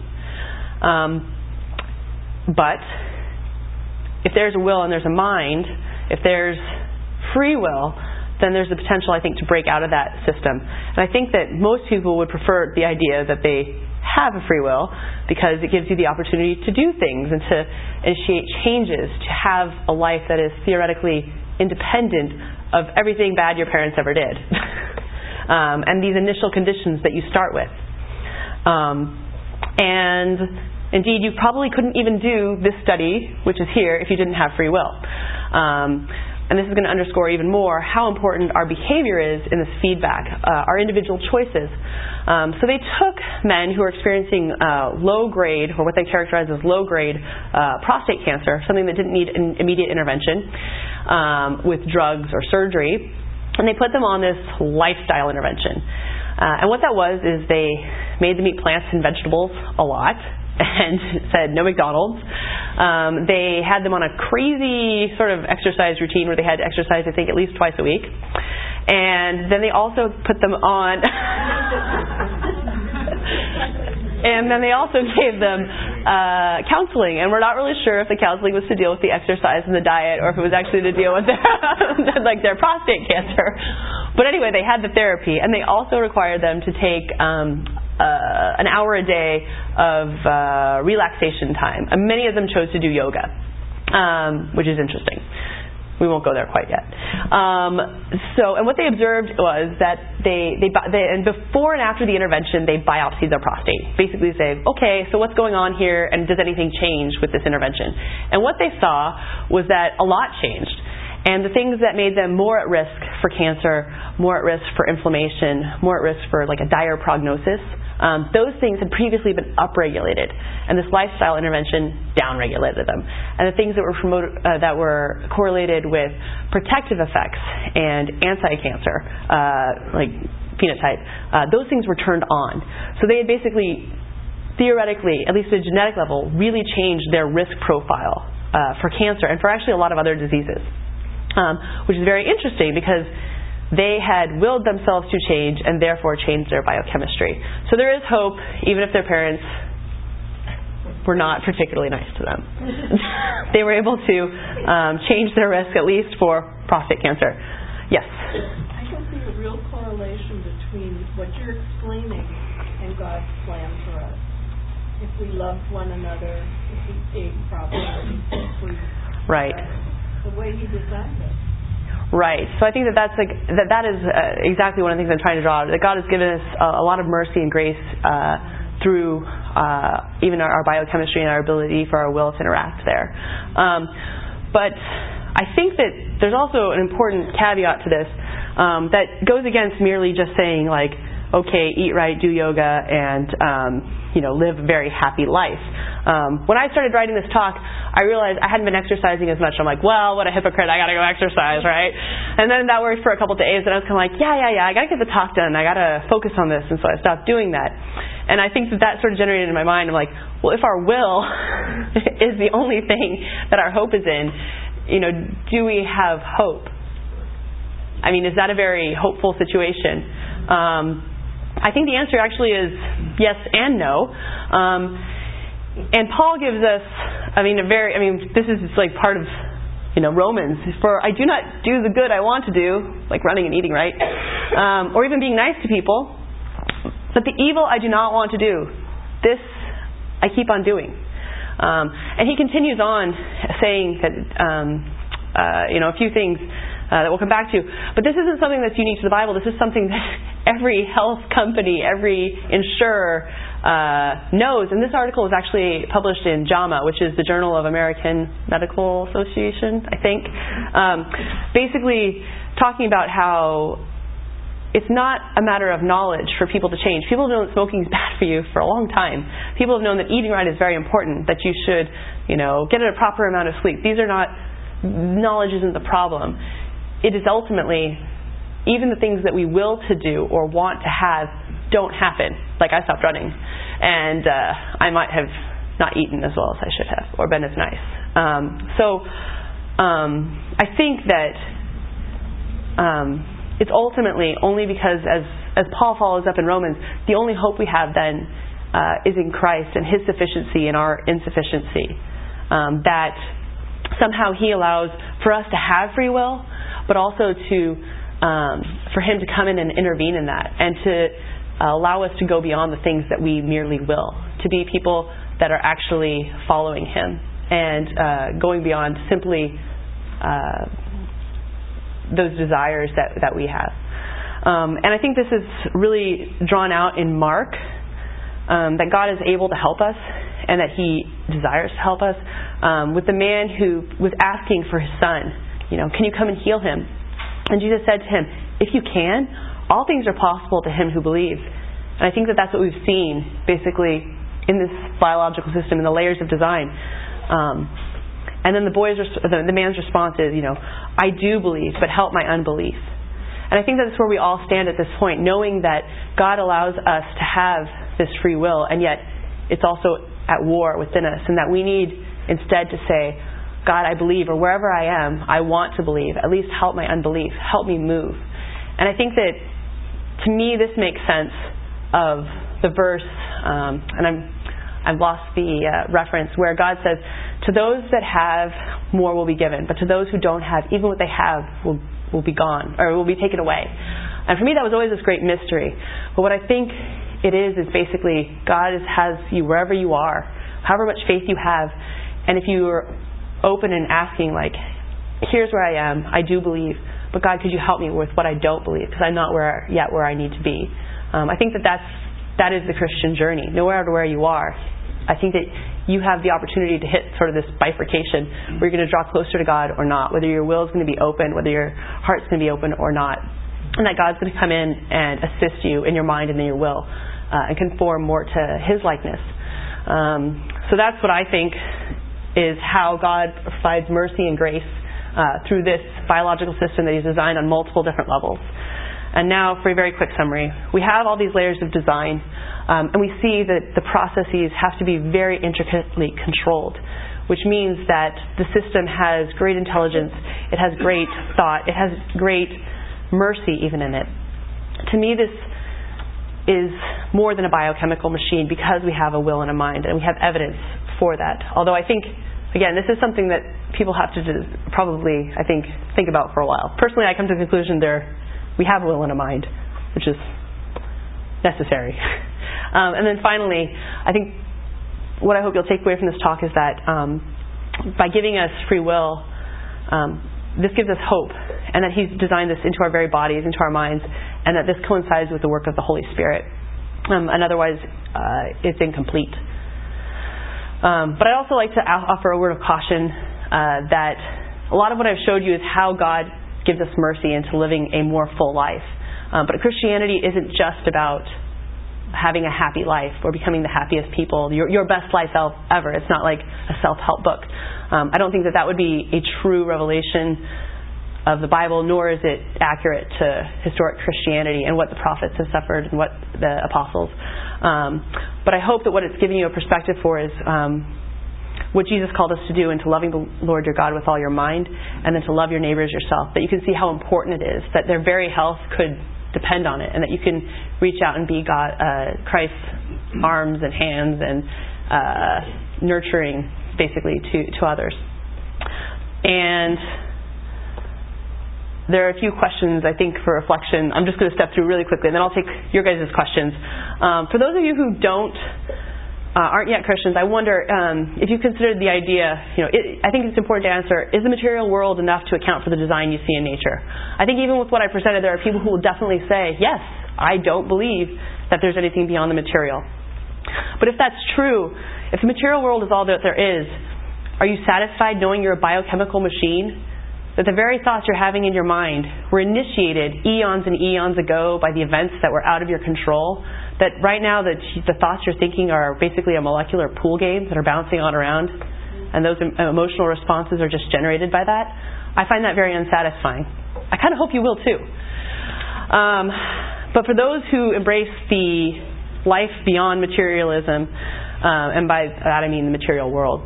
Speaker 1: But if there's a will and there's a mind, if there's free will, then there's the potential, I think, to break out of that system. And I think that most people would prefer the idea that they have a free will, because it gives you the opportunity to do things and to initiate changes, to have a life that is theoretically independent of everything bad your parents ever did. And these initial conditions that you start with. And indeed, you probably couldn't even do this study, which is here, if you didn't have free will. And this is going to underscore even more how important our behavior is in this feedback, our individual choices. So they took men who were experiencing low-grade, or what they characterized as low-grade prostate cancer, something that didn't need an immediate intervention with drugs or surgery, and they put them on this lifestyle intervention. And what that was is they made them eat plants and vegetables a lot, and said no McDonald's. They had them on a crazy sort of exercise routine where they had to exercise, I think, at least twice a week. And then they also put them on and then they also gave them counseling, and we're not really sure if the counseling was to deal with the exercise and the diet, or if it was actually to deal with their their prostate cancer. But anyway, they had the therapy, and they also required them to take an hour a day of relaxation time. And many of them chose to do yoga, which is interesting. We won't go there quite yet. And what they observed was that they and before and after the intervention, they biopsied their prostate. Basically say, okay, so what's going on here, and does anything change with this intervention? And what they saw was that a lot changed. And the things that made them more at risk for cancer, more at risk for inflammation, more at risk for like a dire prognosis, those things had previously been upregulated, and this lifestyle intervention downregulated them. And the things that were that were correlated with protective effects and anti-cancer, like phenotype, those things were turned on. So they had basically, theoretically, at least at a genetic level, really changed their risk profile for cancer and for actually a lot of other diseases. Which is very interesting because they had willed themselves to change and therefore changed their biochemistry. So there is hope, even if their parents were not particularly nice to them. They were able to change their risk, at least for prostate cancer. Yes?
Speaker 7: I can see a real correlation between what you're explaining and God's plan for us. If we loved one another, if we ate properly, if we...
Speaker 1: Right.
Speaker 7: The way He designed it.
Speaker 1: Right. So I think that is exactly one of the things I'm trying to draw out. That God has given us a lot of mercy and grace through even our biochemistry and our ability for our will to interact there. But I think that there's also an important caveat to this. that goes against merely just saying, like, okay, eat right, do yoga, and live a very happy life. When I started writing this talk, I realized I hadn't been exercising as much. I'm like, well, what a hypocrite, I got to go exercise, right? And then that worked for a couple of days, and I was kind of like, yeah, I got to get the talk done. I got to focus on this, and so I stopped doing that. And I think that sort of generated in my mind, I'm like, well, if our will is the only thing that our hope is in, do we have hope? I mean, is that a very hopeful situation? I think the answer actually is yes and no. And Paul gives us, this is like part of, Romans. For I do not do the good I want to do, like running and eating right, or even being nice to people, but the evil I do not want to do, this I keep on doing. And he continues on saying that, a few things that we'll come back to. But this isn't something that's unique to the Bible. This is something that every health company, every insurer knows. And this article was actually published in JAMA, which is the Journal of American Medical Association, I think. Basically talking about how it's not a matter of knowledge for people to change. People have known that smoking is bad for you for a long time. People have known that eating right is very important, that you should, get a proper amount of sleep. These are not, knowledge isn't the problem. It is ultimately, even the things that we will to do or want to have don't happen. Like I stopped running, and I might have not eaten as well as I should have, or been as nice. I think that it's ultimately only because, as Paul follows up in Romans, the only hope we have then is in Christ and His sufficiency and our insufficiency. That somehow He allows for us to have free will, but also for Him to come in and intervene in that, and to allow us to go beyond the things that we merely will, to be people that are actually following Him and going beyond simply those desires that we have. And I think this is really drawn out in Mark, that God is able to help us and that He desires to help us, with the man who was asking for his son, can you come and heal him? And Jesus said to him, if you can, all things are possible to him who believes. And I think that that's what we've seen basically in this biological system, in the layers of design. And then the man's response is, I do believe, but help my unbelief. And I think that's where we all stand at this point, knowing that God allows us to have this free will, and yet it's also at war within us, and that we need instead to say, God, I believe, or wherever I am, I want to believe. At least help my unbelief. Help me move. And I think that, to me, this makes sense of the verse, and I've lost the reference, where God says, to those that have, more will be given, but to those who don't have, even what they have will be gone, or will be taken away. And for me, that was always this great mystery. But what I think it is basically God has you wherever you are, however much faith you have, and if you are open and asking, like, here's where I am, I do believe, but God, could you help me with what I don't believe, because I'm not where I need to be. I think that is the Christian journey. No matter where you are, I think that you have the opportunity to hit sort of this bifurcation where you're going to draw closer to God or not, whether your will is going to be open, whether your heart's going to be open or not, and that God's going to come in and assist you in your mind and in your will, and conform more to His likeness. So that's what I think is how God provides mercy and grace through this biological system that He's designed on multiple different levels. And now for a very quick summary. We have all these layers of design, and we see that the processes have to be very intricately controlled, which means that the system has great intelligence, it has great thought, it has great mercy even in it. To me, this is more than a biochemical machine because we have a will and a mind, and we have evidence for that. Although I think, again, this is something that people have to probably, I think about for a while. Personally, I come to the conclusion we have a will and a mind, which is necessary. And then finally, I think what I hope you'll take away from this talk is that by giving us free will, this gives us hope, and that He's designed this into our very bodies, into our minds, and that this coincides with the work of the Holy Spirit. And otherwise, it's incomplete. But I'd also like to offer a word of caution that a lot of what I've showed you is how God gives us mercy into living a more full life. But Christianity isn't just about having a happy life or becoming the happiest people, your best life ever. It's not like a self-help book. I don't think that would be a true revelation of the Bible, nor is it accurate to historic Christianity and what the prophets have suffered and what the apostles. But I hope that what it's giving you a perspective for is what Jesus called us to do, into loving the Lord your God with all your mind, and then to love your neighbors yourself. That you can see how important it is, that their very health could depend on it, and that you can reach out and be Christ's arms and hands and nurturing, basically, to others. And there are a few questions, I think, for reflection. I'm just going to step through really quickly, and then I'll take your guys' questions. For those of you who aren't yet Christians, I wonder if you considered the idea, I think it's important to answer, is the material world enough to account for the design you see in nature? I think even with what I presented, there are people who will definitely say, yes, I don't believe that there's anything beyond the material. But if that's true, if the material world is all that there is, are you satisfied knowing you're a biochemical machine? That the very thoughts you're having in your mind were initiated eons and eons ago by the events that were out of your control? That right now the thoughts you're thinking are basically a molecular pool game that are bouncing on around, and those emotional responses are just generated by that? I find that very unsatisfying. I kind of hope you will too. But for those who embrace the life beyond materialism, and by that I mean the material world,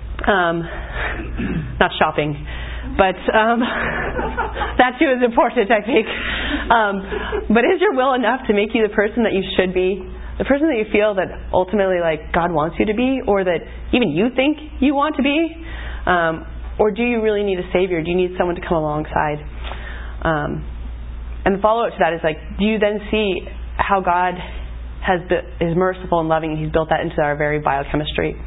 Speaker 1: not shopping, but that too is important, I think. But is your will enough to make you the person that you should be? The person that you feel that ultimately God wants you to be, or that even you think you want to be? Or do you really need a Savior? Do you need someone to come alongside? And the follow-up to that is do you then see how God is merciful and loving, and He's built that into our very biochemistry?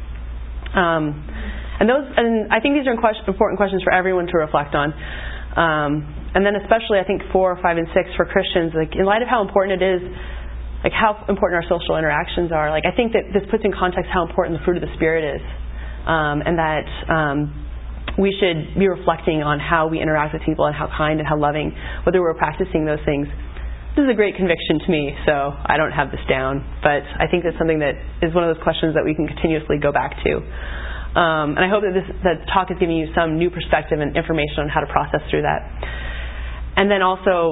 Speaker 1: And I think these are important questions for everyone to reflect on. And then especially I think 4, 5, and 6 for Christians, in light of how important it is, how important our social interactions are. I think that this puts in context how important the fruit of the Spirit is. And that we should be reflecting on how we interact with people and how kind and how loving, whether we're practicing those things. This is a great conviction to me, so I don't have this down. But I think that's something that is one of those questions that we can continuously go back to. And I hope that that talk is giving you some new perspective and information on how to process through that. And then also,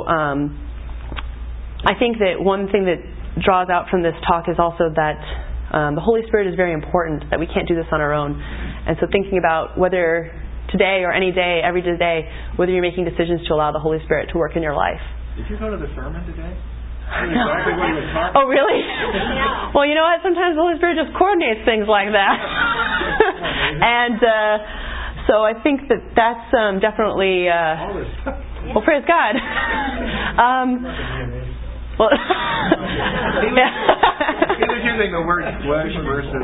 Speaker 1: I think that one thing that draws out from this talk is also that the Holy Spirit is very important, that we can't do this on our own. And so thinking about whether today or any day, every day, whether you're making decisions to allow the Holy Spirit to work in your life.
Speaker 2: Did you go to the sermon today? Exactly what he was talking about.
Speaker 1: Oh, really? Yeah. Well, you know what? Sometimes the Holy Spirit just coordinates things like that. And so I think that's definitely... well, praise God. Well,
Speaker 2: he was using the word flesh versus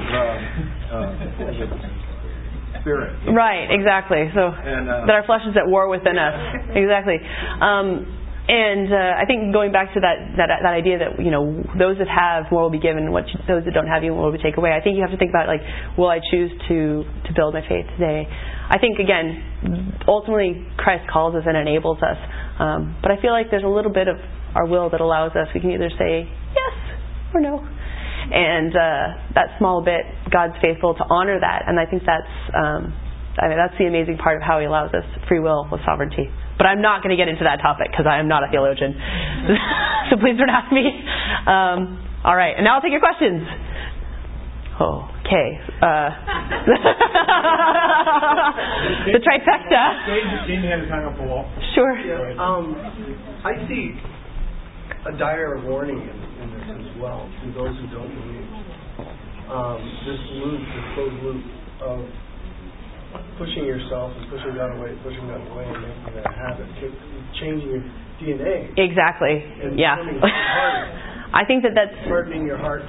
Speaker 2: spirit.
Speaker 1: Right, exactly. So that our flesh is at war within us. Exactly. And I think going back to that idea that those that have more will be given, those that don't have even will be taken away. I think you have to think about will I choose to build my faith today? I think again, ultimately Christ calls us and enables us, but I feel like there's a little bit of our will that allows us. We can either say yes or no, and that small bit, God's faithful to honor that, and I think that's the amazing part of how He allows us free will with sovereignty. But I'm not going to get into that topic because I am not a theologian. So please don't ask me. All right. And now I'll take your questions. Okay. The trifecta.
Speaker 2: Jamie had his hand up the wall.
Speaker 1: Sure.
Speaker 8: Yeah, I see a dire warning in this as well to those who don't believe. This closed loop of pushing yourself and pushing that away, and making that a habit, changing your DNA.
Speaker 1: Exactly.
Speaker 8: And
Speaker 1: yeah. I think that's
Speaker 8: hardening your heart.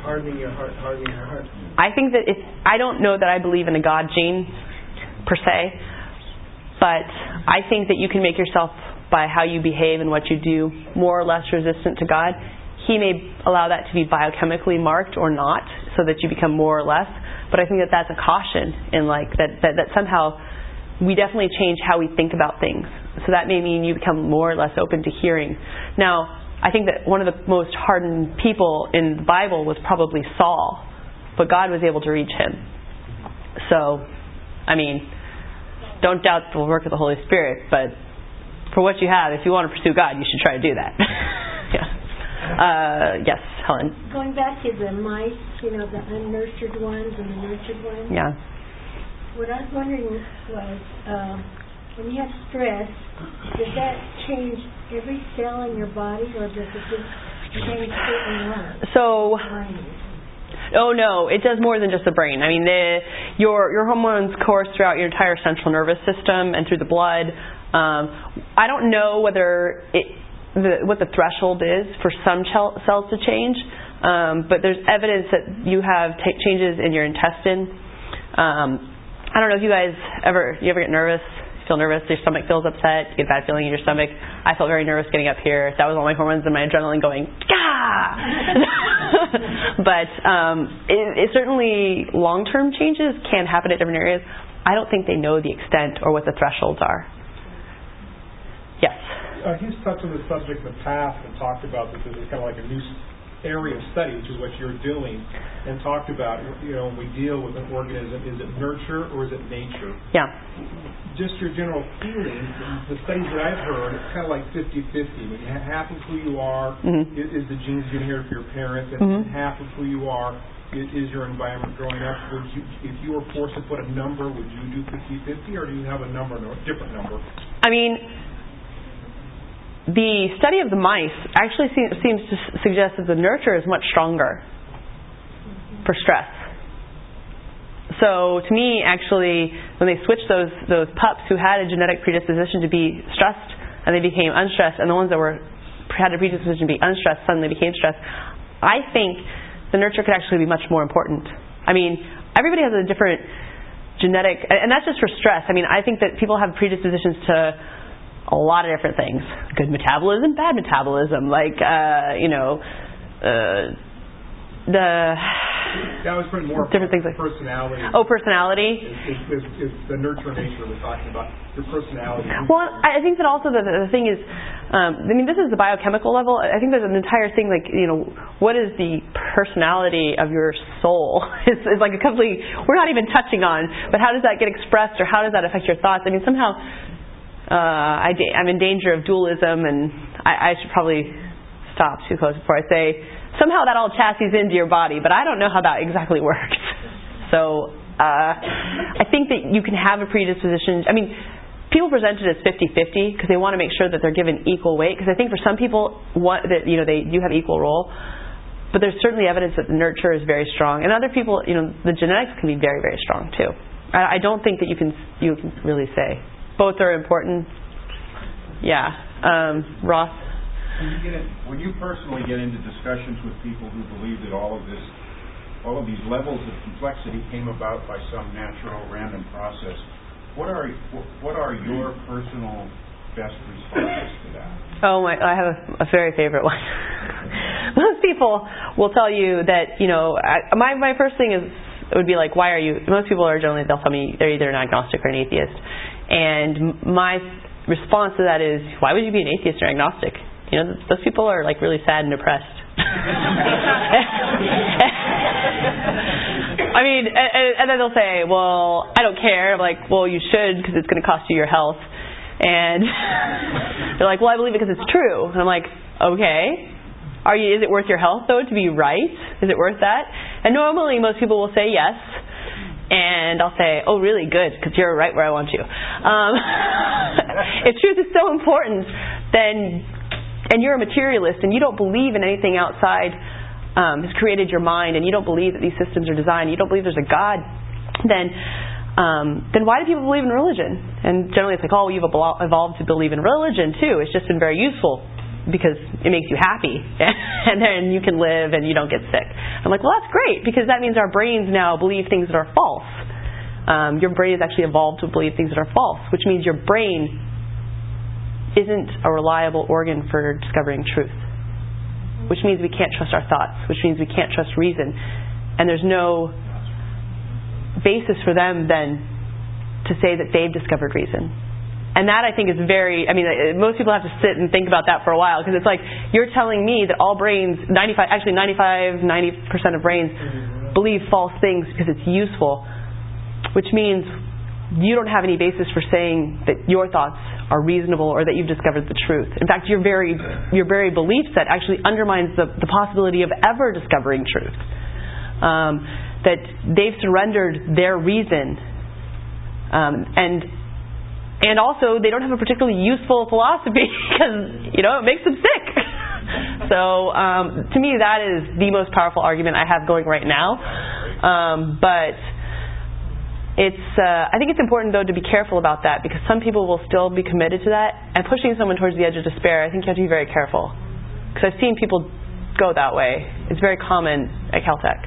Speaker 1: I think that I don't know that I believe in a God gene per se, but I think that you can make yourself, by how you behave and what you do, more or less resistant to God. He may allow that to be biochemically marked or not, so that you become more or less. But I think that that's a caution in that somehow we definitely change how we think about things. So that may mean you become more or less open to hearing. Now, I think that one of the most hardened people in the Bible was probably Saul, but God was able to reach him. So, I mean, don't doubt the work of the Holy Spirit, but for what you have, if you want to pursue God, you should try to do that. Yes, Helen.
Speaker 7: Going back to the mice, the unnurtured ones and the nurtured ones.
Speaker 1: Yeah.
Speaker 7: What I was wondering was, when you have stress, does that change every cell in your body, or does it just change certain ones?
Speaker 1: So, oh no, it does more than just the brain. I mean, your hormones course throughout your entire central nervous system and through the blood. I don't know whether what the threshold is for some cells to change, but there's evidence that you have changes in your intestine. I don't know if you guys ever get nervous. Feel nervous, your stomach feels upset, you get a bad feeling in your stomach. I felt very nervous getting up here. That was all my hormones and my adrenaline going, Gah! But it certainly, long-term changes can happen at different areas. I don't think they know the extent or what the thresholds are. Yes?
Speaker 2: He's touched on the subject in the past and talked about this as kind of like a new area of study, which is what you're doing, and talked about, when we deal with an organism, is it nurture or is it nature?
Speaker 1: Yeah.
Speaker 2: Just your general feeling, the studies that I've heard, it's kind of like 50-50. When you have half of who you are is the genes you inherit from your parents, and half of who you are is your environment growing up. If you were forced to put a number, would you do 50-50, or do you have a different number?
Speaker 1: I mean, the study of the mice actually seems to suggest that the nurture is much stronger for stress. So to me, actually, when they switched those pups who had a genetic predisposition to be stressed and they became unstressed, and the ones that had a predisposition to be unstressed suddenly became stressed, I think the nurture could actually be much more important. I mean, everybody has a different genetic, and that's just for stress. I mean, I think that people have predispositions to a lot of different things. Good metabolism, bad metabolism,
Speaker 2: that was pretty more
Speaker 1: different things like
Speaker 2: personality.
Speaker 1: Oh, personality.
Speaker 2: Is the nurture nature we're talking about, your personality.
Speaker 1: Well, I think that also the thing is, this is the biochemical level. I think there's an entire thing what is the personality of your soul? It's like a complete, we're not even touching on, but how does that get expressed, or how does that affect your thoughts? I mean, somehow I'm in danger of dualism, and I should probably stop too close before I say somehow that all chassis into your body, but I don't know how that exactly works. So I think that you can have a predisposition. I mean, people present it as 50-50 because they want to make sure that they're given equal weight, because I think for some people they do have equal role, but there's certainly evidence that the nurture is very strong, and other people, the genetics can be very, very strong too. I don't think that you can really say. Both are important. Yeah. Ross?
Speaker 9: When you personally get into discussions with people who believe that all of these levels of complexity came about by some natural random process, what are your personal best responses to that?
Speaker 1: Oh my! I have a very favorite one. Most people will tell you that my first thing would be like, why are you? Most people they'll tell me they're either an agnostic or an atheist, and my response to that is, why would you be an atheist or agnostic? Those people are like really sad and depressed. I mean, and then they'll say, well, I don't care. I'm like, well, you should, because it's going to cost you your health. And they're like, well, I believe it because it's true. And I'm like, okay. Is it worth your health, though, to be right? Is it worth that? And normally most people will say yes. And I'll say, oh, really? Good, because you're right where I want you. If truth is so important, and you're a materialist and you don't believe in anything outside has created your mind, and you don't believe that these systems are designed, you don't believe there's a God, then why do people believe in religion? And generally it's like, oh, you've evolved to believe in religion too. It's just been very useful because it makes you happy and then you can live and you don't get sick. I'm like, well, that's great, because that means our brains now believe things that are false. Your brain has actually evolved to believe things that are false, which means your brain isn't a reliable organ for discovering truth, which means we can't trust our thoughts, which means we can't trust reason, and there's no basis for them then to say that they've discovered reason. And that, I think, is very, most people have to sit and think about that for a while, because it's like, you're telling me that all brains, 90% of brains believe false things because it's useful, which means you don't have any basis for saying that your thoughts are reasonable or that you've discovered the truth. In fact, your very belief set actually undermines the possibility of ever discovering truth. That they've surrendered their reason, and also they don't have a particularly useful philosophy because it makes them sick. So to me, that is the most powerful argument I have going right now. But I think it's important, though, to be careful about that, because some people will still be committed to that, and pushing someone towards the edge of despair, I think you have to be very careful, because I've seen people go that way. It's very common at Caltech.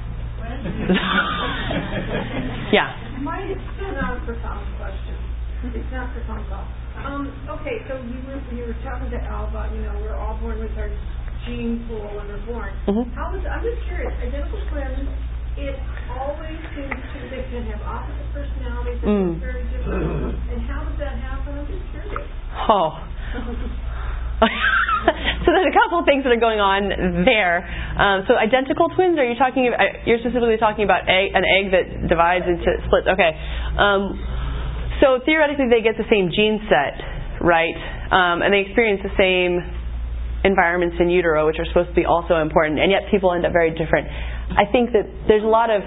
Speaker 1: Yeah.
Speaker 7: Mine is not a profound question. It's not profound at all. Okay, so you were talking to Al about, we're all born with our gene pool when we're born.
Speaker 1: Mm-hmm.
Speaker 7: I'm just curious, identical twins, it always seems to, they can have opposite personalities, and very different. And how does that happen? I'm just curious.
Speaker 1: Oh. So there's a couple of things that are going on there. So identical twins, you're specifically talking about an egg that divides into splits. Okay. So theoretically they get the same gene set, right? And they experience the same environments in utero, which are supposed to be also important, and yet people end up very different. I think that there's a lot of...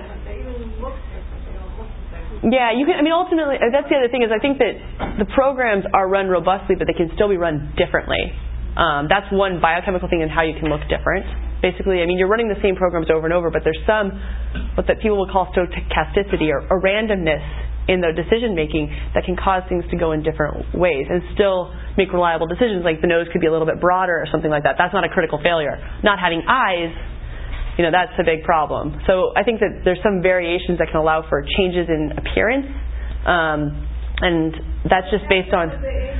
Speaker 1: Yeah, you can. Ultimately, that's the other thing, is I think that the programs are run robustly, but they can still be run differently. That's one biochemical thing in how you can look different. Basically, you're running the same programs over and over, but there's some what that people would call stochasticity or randomness in the decision making that can cause things to go in different ways and still make reliable decisions. Like the nose could be a little bit broader or something like that. That's not a critical failure. Not having eyes, that's a big problem. So I think that there's some variations that can allow for changes in appearance, and that's just based on...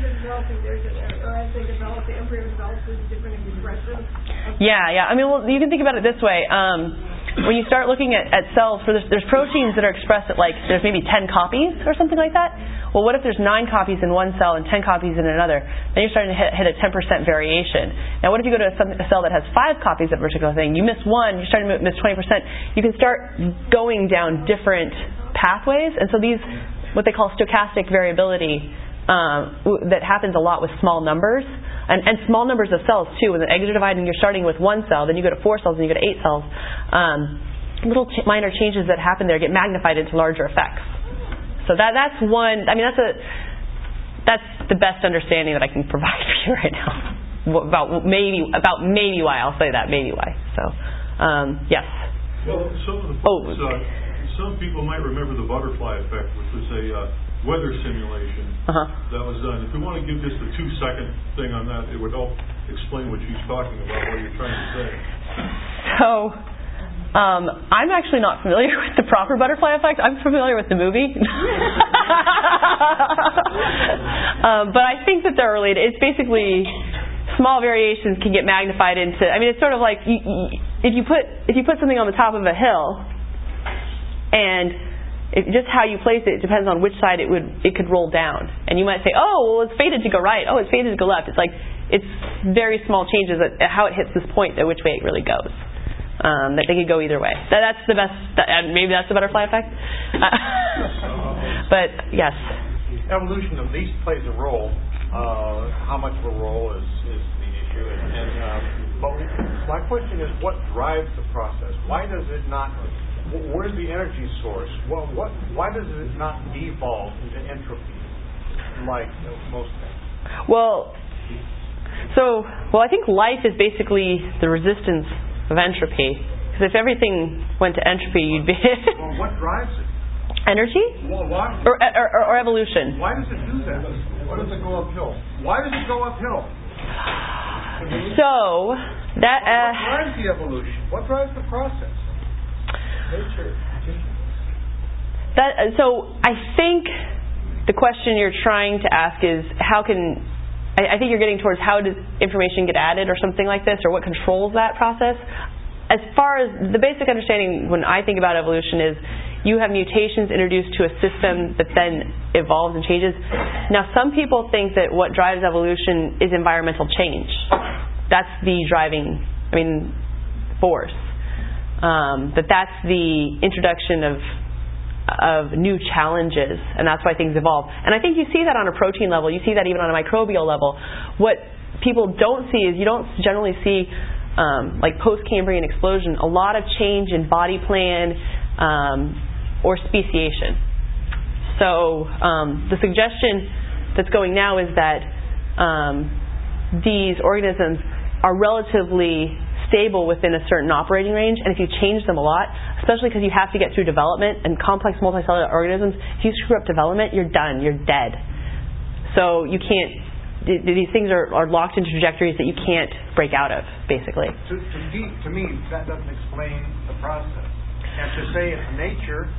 Speaker 1: Yeah. You can think about it this way. When you start looking at cells, there's proteins that are expressed at there's maybe 10 copies or something like that. Well, what if there's 9 copies in one cell and 10 copies in another? Then you're starting to hit a 10% variation. Now, what if you go to a cell that has 5 copies of a particular thing? You miss one, you're starting to miss 20%. You can start going down different pathways. And so these, what they call stochastic variability, that happens a lot with small numbers. And small numbers of cells, too. When the eggs are divided and you're starting with 1 cell, then you go to 4 cells, and you go to 8 cells. Little minor changes that happen there get magnified into larger effects. So that's one. That's the best understanding that I can provide for you right now about maybe why I'll say that, maybe why. So, yes.
Speaker 10: Well, some people might remember the butterfly effect, which was a weather simulation that was done. If we want to give just a 2-second thing on that, it would help explain what she's talking about, what you're trying to say.
Speaker 1: So, I'm actually not familiar with the proper butterfly effect. I'm familiar with the movie. But I think that they're related. It's basically small variations can get magnified into... it's sort of like if you put something on the top of a hill, and just how you place it depends on which side it could roll down. And you might say, oh, well, it's fated to go right. Oh, it's fated to go left. It's very small changes at how it hits this point, at which way it really goes. That they could go either way. That's the best. Maybe that's the butterfly effect. But yes,
Speaker 3: evolution at least plays a role. How much of a role is the issue? But my question is, what drives the process? Why does it not? Where's the energy source? Why does it not devolve into entropy, like most things?
Speaker 1: Well, I think life is basically the resistance of entropy. Because if everything went to entropy, you'd be...
Speaker 3: Well, what drives it?
Speaker 1: Energy?
Speaker 3: Well, why?
Speaker 1: Or evolution.
Speaker 3: Why does it do that? Why does it go uphill? Why does it go uphill?
Speaker 1: So, that...
Speaker 3: what drives the evolution? What drives the process? Nature.
Speaker 1: So, I think the question you're trying to ask is, how can... I think you're getting towards how does information get added or something like this, or what controls that process. As far as the basic understanding when I think about evolution is you have mutations introduced to a system that then evolves and changes. Now, some people think that what drives evolution is environmental change. That's the driving, force. That's the introduction of new challenges, and that's why things evolve. And I think you see that on a protein level. You see that even on a microbial level. What people don't see is you don't generally see, like post-Cambrian explosion, a lot of change in body plan or speciation. So the suggestion that's going now is that these organisms are relatively stable within a certain operating range, and if you change them a lot, especially because you have to get through development and complex multicellular organisms, if you screw up development, you're done, you're dead. So you can't, these things are locked into trajectories that you can't break out of, basically.
Speaker 3: To me, that doesn't explain the process. And to say it's nature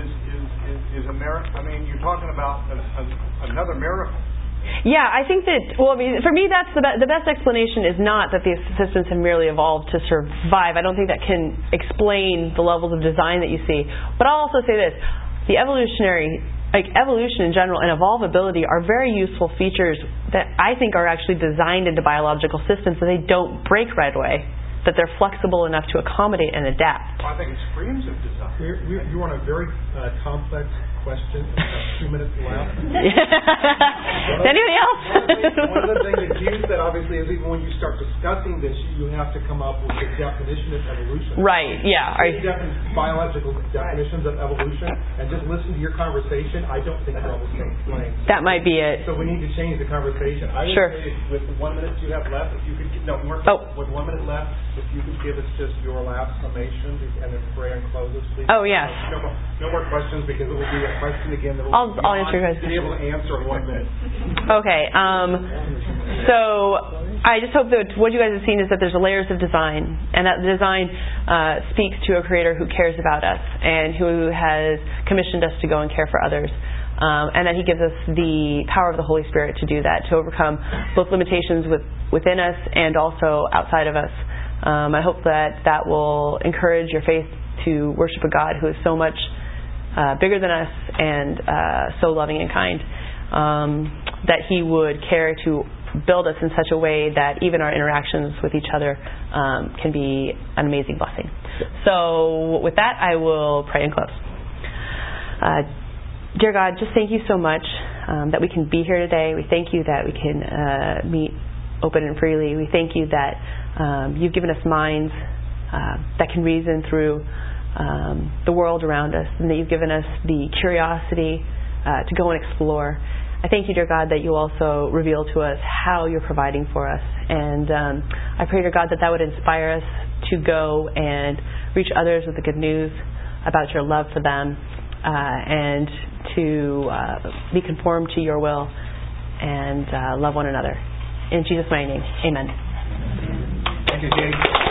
Speaker 3: is a miracle. You're talking about another miracle.
Speaker 1: Yeah, I think that, for me, that's the best explanation is not that these systems have merely evolved to survive. I don't think that can explain the levels of design that you see. But I'll also say this, the evolution in general and evolvability are very useful features that I think are actually designed into biological systems so they don't break right away, that they're flexible enough to accommodate and adapt.
Speaker 3: Well, I think it screams of design.
Speaker 2: You want a very complex question, 2 minutes left.
Speaker 1: Anybody else?
Speaker 2: One of the things that you said, obviously, is even when you start discussing this, you have to come up with a definition of evolution.
Speaker 1: Right, yeah.
Speaker 2: Biological definitions of evolution, and just listen to your conversation, I don't think they're all the same thing.
Speaker 1: That might be it.
Speaker 2: So we need to change the conversation. I would say with the 1 minute you have left, if you could, with 1 minute left, if you could give us just your last summation, and then pray and close us, please.
Speaker 1: Oh, yes.
Speaker 2: No more questions, because it will be a question again that will
Speaker 1: I'll answer your question.
Speaker 2: be able to answer in 1 minute.
Speaker 1: Okay. So I just hope that what you guys have seen is that there's layers of design, and that design speaks to a creator who cares about us and who has commissioned us to go and care for others. And that he gives us the power of the Holy Spirit to do that, to overcome both limitations within us and also outside of us. I hope that will encourage your faith to worship a God who is so much bigger than us and so loving and kind, that he would care to build us in such a way that even our interactions with each other can be an amazing blessing. So with that, I will pray and close. Dear God, just thank you so much that we can be here today. We thank you that we can meet open and freely. We thank you that you've given us minds that can reason through the world around us, and that you've given us the curiosity to go and explore. I thank you, dear God, that you also reveal to us how you're providing for us. And I pray, dear God, that would inspire us to go and reach others with the good news about your love for them, and to be conformed to your will and love one another. In Jesus' mighty name, amen.
Speaker 2: Thank you, Jane.